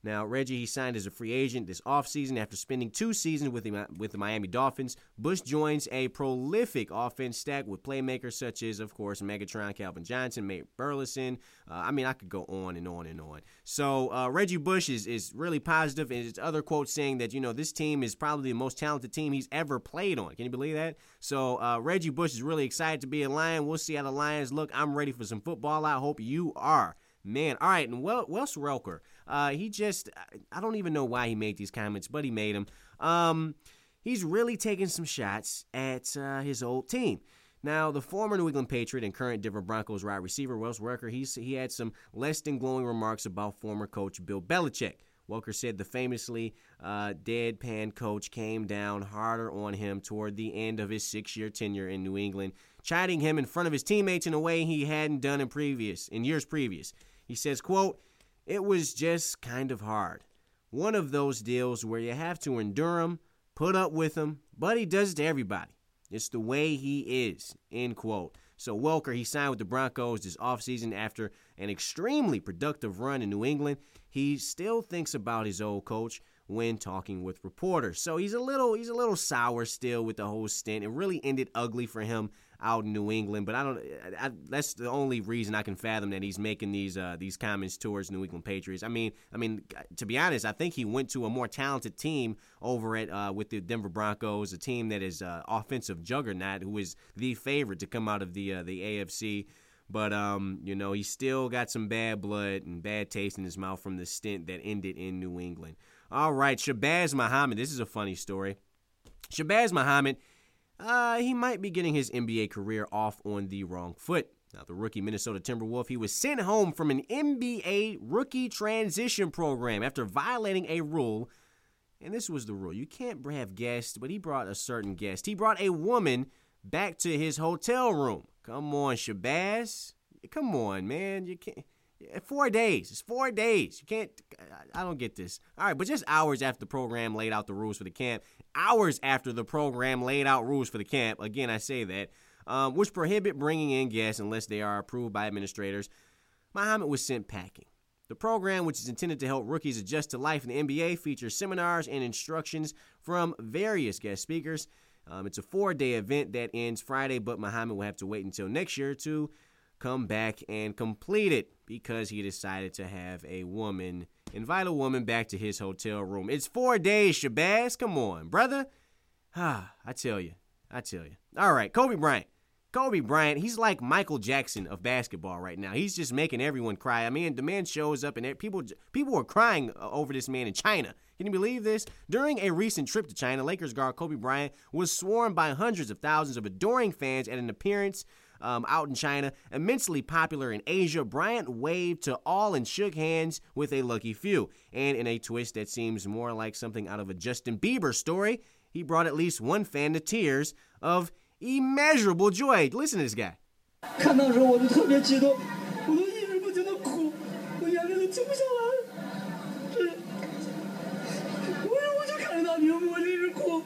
Now, Reggie, he signed as a free agent this offseason after spending two seasons with the, with the Miami Dolphins. Bush joins a prolific offense stack with playmakers such as, of course, Megatron, Calvin Johnson, Nate Burleson. Uh, I mean, I could go on and on and on. So uh, Reggie Bush is, is really positive, and his other quote saying that, you know, this team is probably the most talented team he's ever played on. Can you believe that? So uh, Reggie Bush is really excited to be a Lion. We'll see how the Lions look. I'm ready for some football. I hope you are. Man, all right, and Wes Welker, uh, he just, I don't even know why he made these comments, but he made them. Um, he's really taking some shots at uh, his old team. Now, the former New England Patriot and current Denver Broncos wide receiver, Wes Welker, he's, he had some less than glowing remarks about former coach Bill Belichick. Welker said the famously uh, deadpan coach came down harder on him toward the end of his six-year tenure in New England, chiding him in front of his teammates in a way he hadn't done in previous in years previous. He says, quote, "It was just kind of hard. One of those deals where you have to endure him, put up with him, but he does it to everybody. It's the way he is," end quote. So Welker, he signed with the Broncos this offseason after an extremely productive run in New England. He still thinks about his old coach when talking with reporters. So he's a little he's a little sour still with the whole stint. It really ended ugly for him out in New England, but I don't. I, that's the only reason I can fathom that he's making these uh, these comments towards New England Patriots. I mean, I mean, to be honest, I think he went to a more talented team over at uh, with the Denver Broncos, a team that is uh, offensive juggernaut, who is the favorite to come out of the uh, the A F C. But um, you know, he still got some bad blood and bad taste in his mouth from the stint that ended in New England. All right, Shabazz Muhammad. This is a funny story. Shabazz Muhammad. Uh, he might be getting his N B A career off on the wrong foot. Now, the rookie Minnesota Timberwolf, he was sent home from an N B A rookie transition program after violating a rule. And this was the rule. You can't have guests, but he brought a certain guest. He brought a woman back to his hotel room. Come on, Shabazz. Come on, man. You can't. Four days. It's four days. You can't. I don't get this. All right, but just hours after the program laid out the rules for the camp, hours after the program laid out rules for the camp, again, I say that, um, which prohibit bringing in guests unless they are approved by administrators, Muhammad was sent packing. The program, which is intended to help rookies adjust to life in the N B A, features seminars and instructions from various guest speakers. Um, it's a four-day event that ends Friday, but Muhammad will have to wait until next year to come back and complete it because he decided to have a woman, invite a woman back to his hotel room. It's four days, Shabazz. Come on, brother. Ah, I tell you. I tell you. All right, Kobe Bryant. Kobe Bryant, he's like Michael Jackson of basketball right now. He's just making everyone cry. I mean, the man shows up and people people were crying over this man in China. Can you believe this? During a recent trip to China, Lakers guard Kobe Bryant was swarmed by hundreds of thousands of adoring fans at an appearance Um, out in China. Immensely popular in Asia, Bryant waved to all and shook hands with a lucky few. And in a twist that seems more like something out of a Justin Bieber story, he brought at least one fan to tears of immeasurable joy. Listen to this guy. 看到时候我就特别激动，我都一直不停地哭，我眼泪都停不下来。是，我我就看着大屏幕，我就一直哭。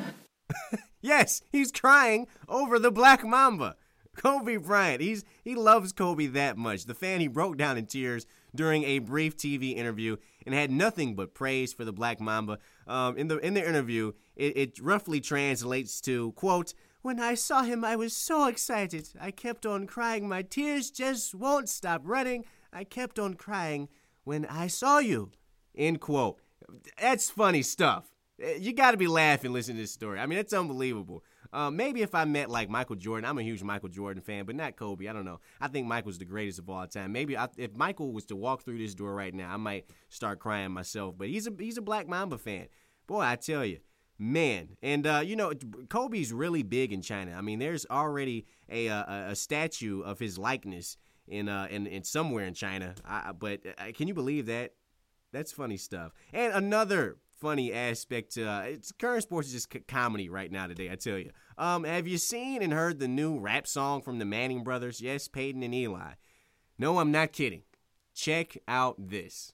Yes, he's crying over the Black Mamba. Kobe Bryant, he's he loves Kobe that much. The fan, he broke down in tears during a brief T V interview and had nothing but praise for the Black Mamba. Um, in the in the interview, it, it roughly translates to, quote, "When I saw him, I was so excited. I kept on crying. My tears just won't stop running. I kept on crying when I saw you," end quote. That's funny stuff. You got to be laughing listening to this story. I mean, it's unbelievable. Um, maybe if I met, like, Michael Jordan. I'm a huge Michael Jordan fan, but not Kobe. I don't know. I think Michael's the greatest of all time. Maybe I, if Michael was to walk through this door right now, I might start crying myself. But he's a he's a Black Mamba fan. Boy, I tell you. Man. And, uh, you know, Kobe's really big in China. I mean, there's already a a, a statue of his likeness in, uh, in, in somewhere in China. I, but uh, can you believe that? That's funny stuff. And another funny aspect to uh, it's current sports is just c- comedy right now today, I tell you. Um, have you seen and heard the new rap song from the Manning brothers? Yes, Peyton and Eli. No, I'm not kidding. Check out this.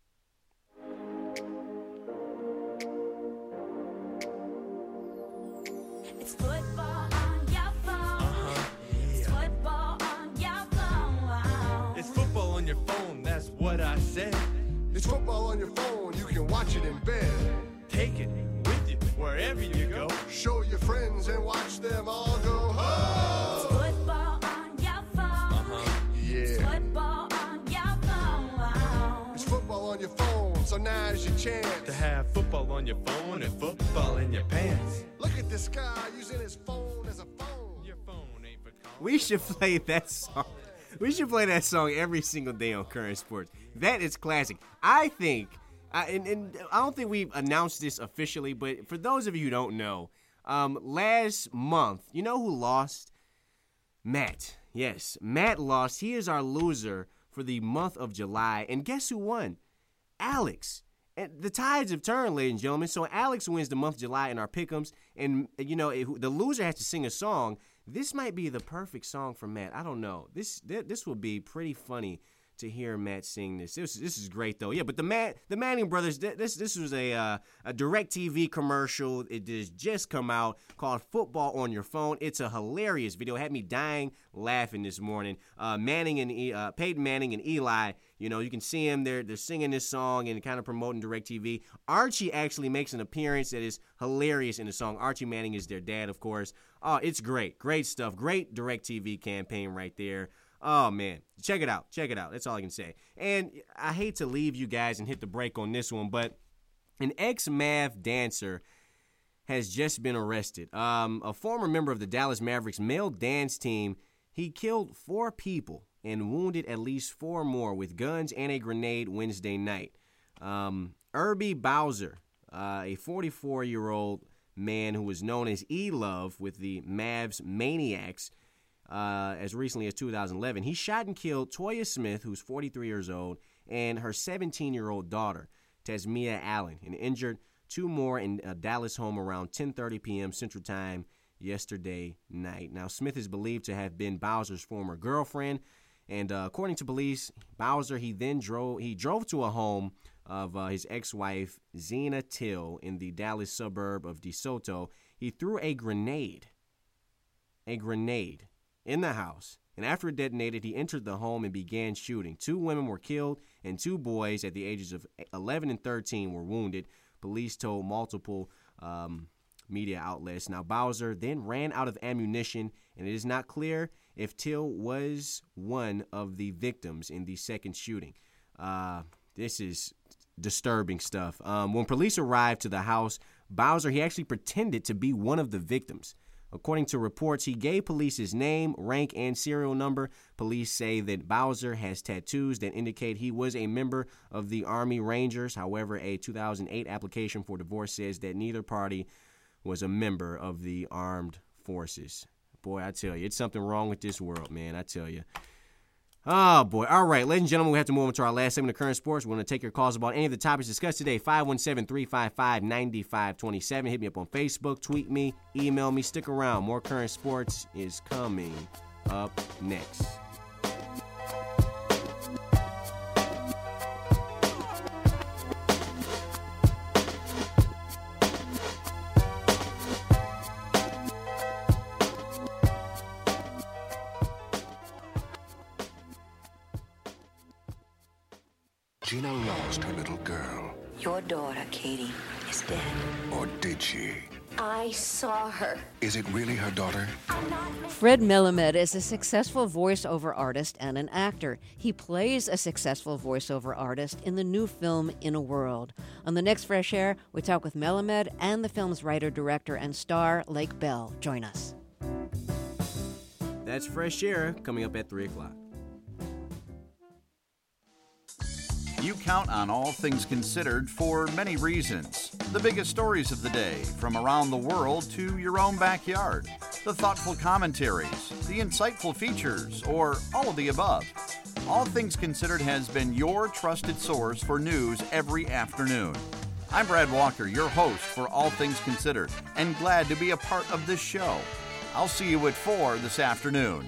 It's football on your phone. Uh-huh. Yeah. It's football on your phone. It's football on your phone, that's what I said. It's football on your phone, you can watch it in bed. Take it with you wherever you go. Show your friends and watch them all go home. Football on your phone. Uh-huh. Yeah. Football on your phone. It's football on your phone, so now's your chance To have football on your phone and football in your pants. Look at this guy using his phone as a phone. Your phone ain't for calling. We should play that song. We should play that song every single day on Current Sports. That is classic. I think, I, and, and I don't think we've announced this officially, but for those of you who don't know, um, last month, you know who lost? Matt. Yes, Matt lost. He is our loser for the month of July. And guess who won? Alex. And the tides have turned, ladies and gentlemen. So Alex wins the month of July in our pick'ems. And, you know, it, the loser has to sing a song. This might be the perfect song for Matt. I don't know. This this will be pretty funny to hear Matt sing this. This this is great though. Yeah, but the Matt the Manning brothers. This this was a uh, a DirecTV commercial. It has just come out called "Football on Your Phone." It's a hilarious video. It had me dying laughing this morning. Uh, Manning and uh, Peyton Manning and Eli. You know, you can see them. They're they're singing this song and kind of promoting DirecTV. Archie actually makes an appearance that is hilarious in the song. Archie Manning is their dad, of course. Oh, it's great. Great stuff. Great DirecTV campaign right there. Oh, man. Check it out. Check it out. That's all I can say. And I hate to leave you guys and hit the break on this one, but an ex-Mav dancer has just been arrested. Um, a former member of the Dallas Mavericks male dance team, he killed four people and wounded at least four more with guns and a grenade Wednesday night. Um, Irby Bowser, uh, a forty-four-year-old man who was known as E-Love with the Mavs Maniacs uh, as recently as two thousand eleven. He shot and killed Toya Smith, who's forty-three years old, and her seventeen-year-old daughter, Tasmia Allen, and injured two more in a Dallas home around ten thirty p.m. Central Time yesterday night. Now, Smith is believed to have been Bowser's former girlfriend, and uh, according to police, Bowser, he then drove he drove to a home of uh, his ex-wife, Zena Till, in the Dallas suburb of DeSoto. He threw a grenade, a grenade in the house, and after it detonated, he entered the home and began shooting. Two women were killed, and two boys at the ages of eleven and thirteen were wounded, police told multiple um, media outlets. Now, Bowser then ran out of ammunition, and it is not clear if Till was one of the victims in the second shooting. Uh, this is disturbing stuff. Um, when police arrived to the house, Bowser, he actually pretended to be one of the victims. According to reports, he gave police his name, rank, and serial number. Police say that Bowser has tattoos that indicate he was a member of the Army Rangers. However, a two thousand eight application for divorce says that neither party was a member of the armed forces. Boy, I tell you, it's something wrong with this world, man. I tell you. Oh, boy. All right, ladies and gentlemen, we have to move on to our last segment of Current Sports. We're going to take your calls about any of the topics discussed today. five one seven, three five five, nine five two seven. Hit me up on Facebook, tweet me, email me. Stick around. More Current Sports is coming up next. Gina lost her little girl. Your daughter, Katie, is dead. Or did she? I saw her. Is it really her daughter? Fred Melamed is a successful voiceover artist and an actor. He plays a successful voiceover artist in the new film In a World. On the next Fresh Air, we talk with Melamed and the film's writer, director, and star, Lake Bell. Join us. That's Fresh Air coming up at three o'clock. You count on All Things Considered for many reasons. The biggest stories of the day, from around the world to your own backyard. The thoughtful commentaries, the insightful features, or all of the above. All Things Considered has been your trusted source for news every afternoon. I'm Brad Walker, your host for All Things Considered, and glad to be a part of this show. I'll see you at four this afternoon.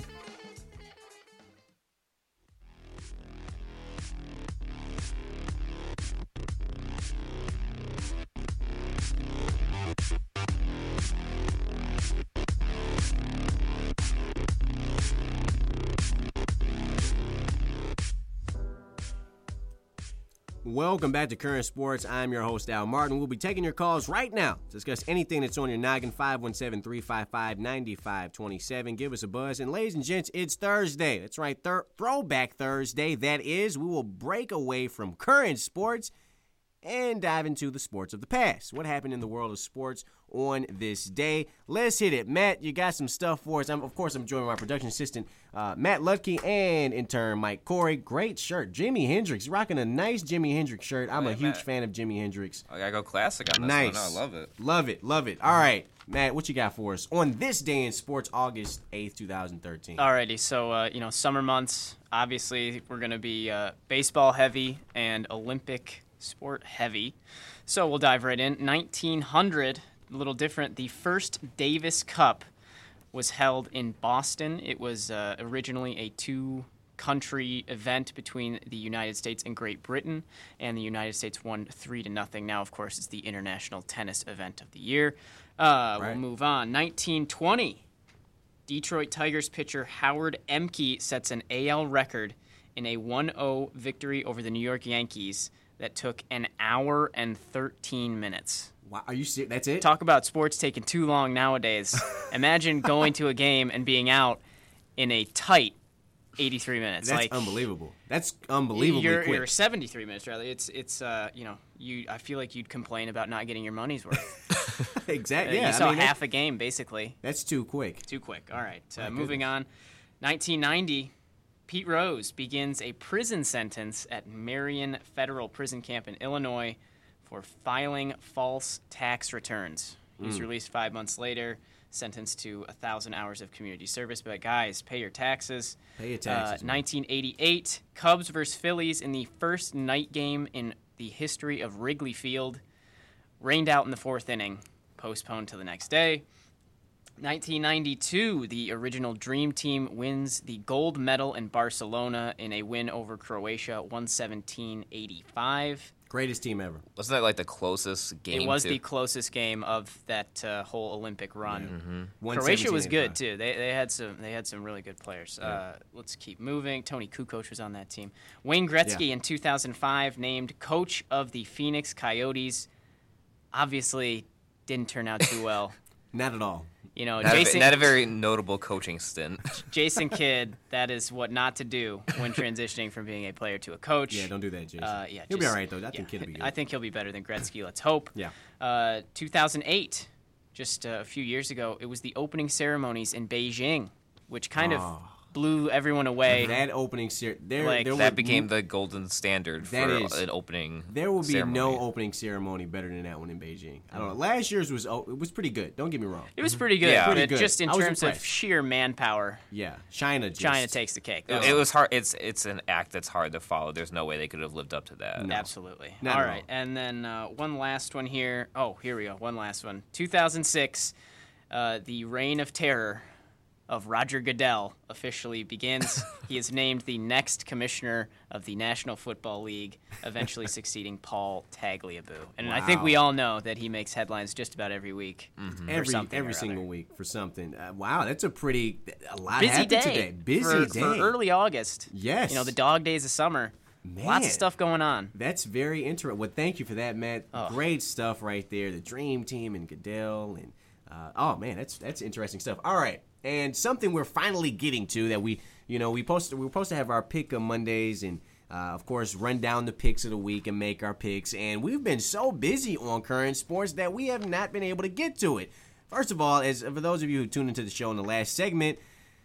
Welcome back to Current Sports. I'm your host, Al Martin. We'll be taking your calls right now to discuss anything that's on your noggin. five one seven, three five five, nine five two seven. Give us a buzz. And ladies and gents, it's Thursday. That's right, thir- Throwback Thursday. That is, we will break away from current sports and dive into the sports of the past. What happened in the world of sports on this day? Let's hit it. Matt, you got some stuff for us. I'm, of course, I'm joined by my production assistant, uh, Matt Lutke, and intern Mike Corey. Great shirt. Jimi Hendrix. Rocking a nice Jimi Hendrix shirt. I'm Hey, a huge Matt. fan of Jimi Hendrix. I gotta go classic on this Nice. one. I love it. Love it. Love it. All right. Matt, what you got for us on this day in sports, August eighth, twenty thirteen? Alrighty, so uh, you know, summer months. Obviously, we're going to be uh, baseball heavy and Olympic sport heavy. So we'll dive right in. nineteen hundred, a little different. The first Davis Cup was held in Boston. It was uh, originally a two-country event between the United States and Great Britain, and the United States won three to nothing. Now, of course, it's the international tennis event of the year. Uh, Right. We'll move on. nineteen twenty. Detroit Tigers pitcher Howard Emke sets an A L record in a one oh victory over the New York Yankees that took an hour and thirteen minutes. Wow, are you serious? That's it? Talk about sports taking too long nowadays. Imagine going to a game and being out in a tight eighty-three minutes. That's like unbelievable. That's unbelievably you're, quick. You're seventy-three minutes, rather. It's it's uh you know you. I feel like you'd complain about not getting your money's worth. Exactly. Uh, Yeah, you I saw mean, half a game basically. That's too quick. Too quick. All right. My Uh, moving on. nineteen ninety. Pete Rose begins a prison sentence at Marion Federal Prison Camp in Illinois for filing false tax returns. He was Mm. released five months later, sentenced to one thousand hours of community service. But guys, pay your taxes. Pay your taxes, Uh, man. nineteen eighty-eight, Cubs versus Phillies in the first night game in the history of Wrigley Field. Rained out in the fourth inning, postponed to the next day. nineteen ninety-two, the original Dream Team wins the gold medal in Barcelona in a win over Croatia, one seventeen eighty-five. Greatest team ever. Wasn't that like the closest game? It was to- the closest game of that uh, whole Olympic run. Mhm. Croatia was good one seventeen too. They they had some they had some really good players. Yeah. Uh, let's keep moving. Tony Kukoc was on that team. Wayne Gretzky Yeah. in two thousand five named coach of the Phoenix Coyotes. Obviously, didn't turn out too well. Not at all. You know, not, Jason. a, not a very notable coaching stint. Jason Kidd, that is what not to do when transitioning from being a player to a coach. Yeah, don't do that, Jason. Uh, yeah, He'll be just- all right, though. I think yeah, Kidd will be good. I think he'll be better than Gretzky. Let's hope. Yeah. Uh, two thousand eight, just uh, a few years ago, it was the opening ceremonies in Beijing, which kind Oh. of blew everyone away. That opening series, there, Like, there that would- became the golden standard That for is. an opening. There will be ceremony. no opening ceremony better than that one in Beijing. I don't know. Last year's was oh, it was pretty good. Don't get me wrong. It was pretty good, Yeah. but Pretty good. just in I was terms of impressed. sheer manpower, Yeah, China. Just, China takes the cake. It, it was hard. It's it's an act that's hard to follow. There's no way they could have lived up to that. Absolutely. Not all at right, all. and then uh, one last one here. Oh, here we go. One last one. two thousand six, uh, the reign of terror of Roger Goodell officially begins. He is named the next commissioner of the National Football League, eventually succeeding Paul Tagliabue. And I think Wow. we all know that he makes headlines just about every week. for Every something every or single other. week for something. Uh, wow, that's a pretty a lot Busy happened day. today. Busy for, day for early August. Yes. You know, the dog days of summer. Man. Lots of stuff going on. That's very interesting. Well, thank you for that, Matt. Oh. Great stuff right there. The Dream Team and Goodell and uh, oh man, that's that's interesting stuff. All right, and something we're finally getting to that we you know we posted we were supposed to have our pick on Mondays and. Uh, of course, run down the picks of the week and make our picks. And we've been so busy on current sports that we have not been able to get to it. First of all, as for those of you who tuned into the show in the last segment,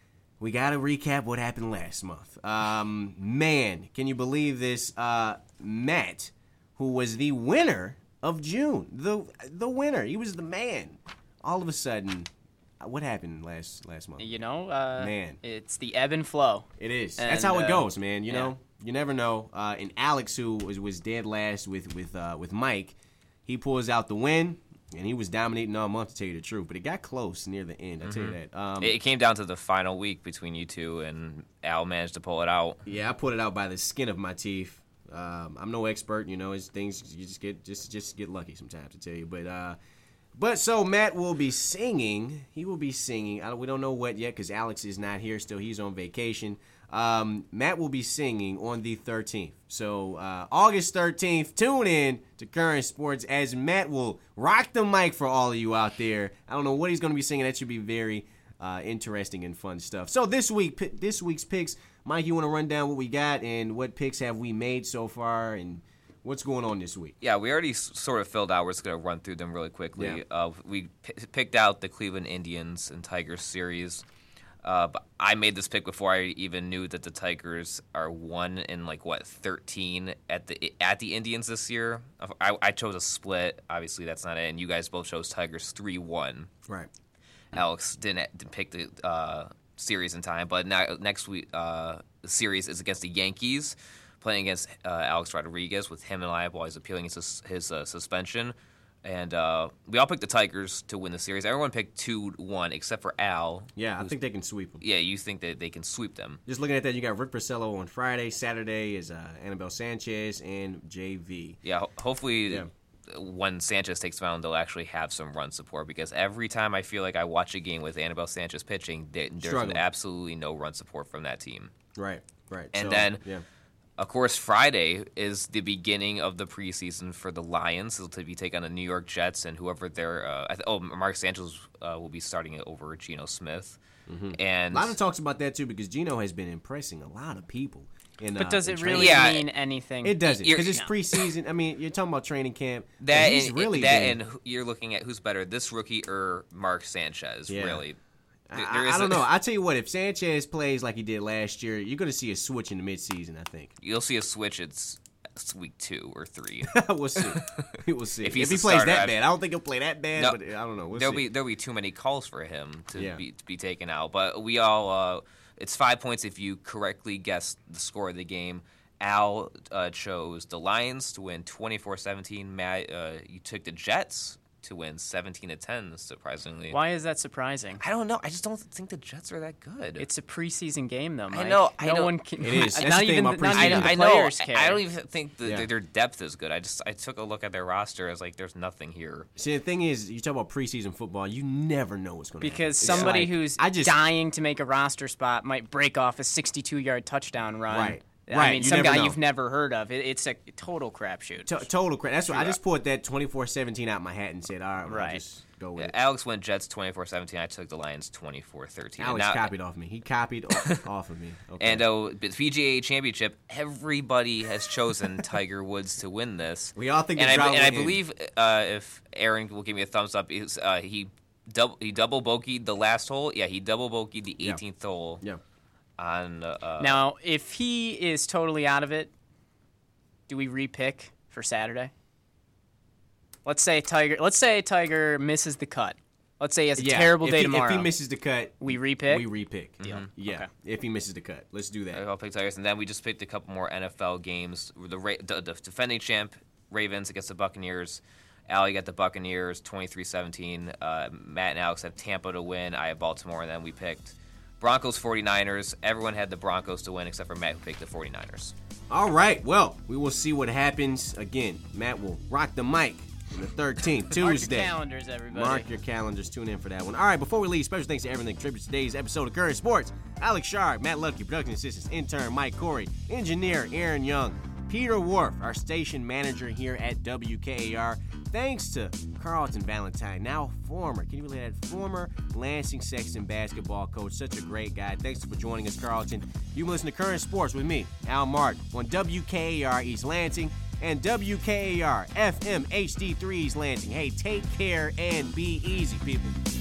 we got to recap what happened last month. Um, man, can you believe this? Uh, Matt, who was the winner of June, the the winner, he was the man. All of a sudden, what happened last last month? You know, uh, Man. it's the ebb and flow. It is. And, That's how it uh, goes, man. You yeah. know, you never know. Uh, and Alex, who was, was dead last with with uh, with Mike, he pulls out the win, and he was dominating all month, to tell you the truth. But it got close near the end. I tell you Mhm. that. Um, it, it came down to the final week between you two, and Al managed to pull it out. Yeah, I put it out by the skin of my teeth. Um, I'm no expert, you know. It's things you just get just just get lucky sometimes, to tell you. But uh, but so Matt will be singing. He will be singing. I, we don't know what yet because Alex is not here still. He's on vacation. um, Matt will be singing on the thirteenth. So uh, August thirteenth, tune in to Current Sports as Matt will rock the mic for all of you out there. I don't know what he's going to be singing. That should be very uh, interesting and fun stuff. So this week, this week's picks, Mike, you want to run down what we got and what picks have we made so far and what's going on this week? Yeah, we already s- sort of filled out. We're just going to run through them really quickly. Yeah. Uh, we p- picked out the Cleveland Indians and Tigers series. Uh, but I made this pick before I even knew that the Tigers are one in like what thirteen at the at the Indians this year. I, I chose a split. Obviously, that's not it. And you guys both chose Tigers three one. Right. Alex didn't, didn't pick the uh, series in time, but now, next week uh, the series is against the Yankees, playing against uh, Alex Rodriguez with him and I while he's appealing his his uh, suspension. And uh, we all picked the Tigers to win the series. Everyone picked two one except for Al. Yeah, I think they can sweep them. Yeah, you think that they can sweep them. Just looking at that, you got Rick Porcello on Friday. Saturday is uh, Anibal Sanchez and J V. Yeah, ho- hopefully Yeah. when Sanchez takes mound, they'll actually have some run support because every time I feel like I watch a game with Anibal Sanchez pitching, they, there's Struggle. absolutely no run support from that team. Right, right. And So, then, yeah. of course, Friday is the beginning of the preseason for the Lions. They'll be taking on the New York Jets and whoever they're. Uh, I th- oh, Mark Sanchez uh, will be starting it over Geno Smith. Mhm. And a lot of talks about that too because Geno has been impressing a lot of people. In, But uh, does in it training really camp. mean anything? It doesn't You're- because it's no. preseason. I mean, you're talking about training camp. that and he's and, really that been, and who- you're looking at who's better, this rookie or Mark Sanchez? Yeah. Really, There- I, there I is don't a- know. I tell you what, if Sanchez plays like he did last year, you're going to see a switch in the midseason. I think You'll see a switch. It's, it's week two or three. we'll see. We'll see. If If, he's he the plays starter, that I- bad, I don't think he'll play that bad. No, but I don't know. We'll there'll see. be there'll be too many calls for him to Yeah. be to be taken out. But we all uh, it's five points if you correctly guess the score of the game. Al uh, chose the Lions to win twenty-four seventeen. Matt, uh, you took the Jets to win seventeen to ten, surprisingly. Why is that surprising? I don't know. I just don't think the Jets are that good. It's a preseason game, though, Mike. I know. I no know. one can. It is. That's Not the thing even, about the, not preseason. even the I know. players I- care. I don't even think the, Yeah. their depth is good. I just I took a look at their roster. I was like, there's nothing here. See, the thing is, you talk about preseason football, you never know what's going to happen. Because It's somebody like, who's I just, dying to make a roster spot might break off a sixty-two-yard touchdown run. Right. I Right, mean, you some never guy know. you've never heard of. It, it's a total crapshoot. To- total crap. That's what I True. just pulled that twenty-four seventeen out my hat and said, all right, well, Right. I'll just go with Yeah, it. Alex went Jets twenty-four seventeen. I took the Lions twenty-four thirteen. Alex And now- copied off me. He copied off, off of me. Okay. And uh, the P G A Championship, everybody has chosen Tiger Woods to win this. We all think and the I, drought and I will end. believe uh, if Aaron will give me a thumbs up, is uh, he double he double bogeyed the last hole. Yeah, he double bogeyed the Yeah. eighteenth hole. Yeah. On uh, Now, if he is totally out of it, do we repick for Saturday? Let's say Tiger. Let's say Tiger misses the cut. Let's say he has a Yeah, terrible if day he, tomorrow. If he misses the cut, we repick. we repick. Deal. Yeah. Okay. If he misses the cut, let's do that. I'll pick Tigers, and then we just picked a couple more N F L games. The, Ra- the, the defending champ Ravens against the Buccaneers. Allie got the Buccaneers twenty-three seventeen. Uh, Matt and Alex have Tampa to win. I have Baltimore, and then we picked Broncos forty-niners. Everyone had the Broncos to win except for Matt, who picked the forty-niners. All right. Well, we will see what happens. Again, Matt will rock the mic on the thirteenth, Tuesday. Mark your calendars, everybody. Mark your calendars. Tune in for that one. All right, before we leave, special thanks to everyone that contributes to today's episode of Current Sports. Alex Sharp, Matt Ludke, production assistants, intern Mike Corey, engineer Aaron Young, Peter Worf, our station manager here at W K A R. Thanks to Carlton Valentine, now former, can you believe that, former Lansing Sexton basketball coach. Such a great guy. Thanks for joining us, Carlton. You can listen to Current Sports with me, Al Martin, on W K A R East Lansing and W K A R F M H D three East Lansing. Hey, take care and be easy, people.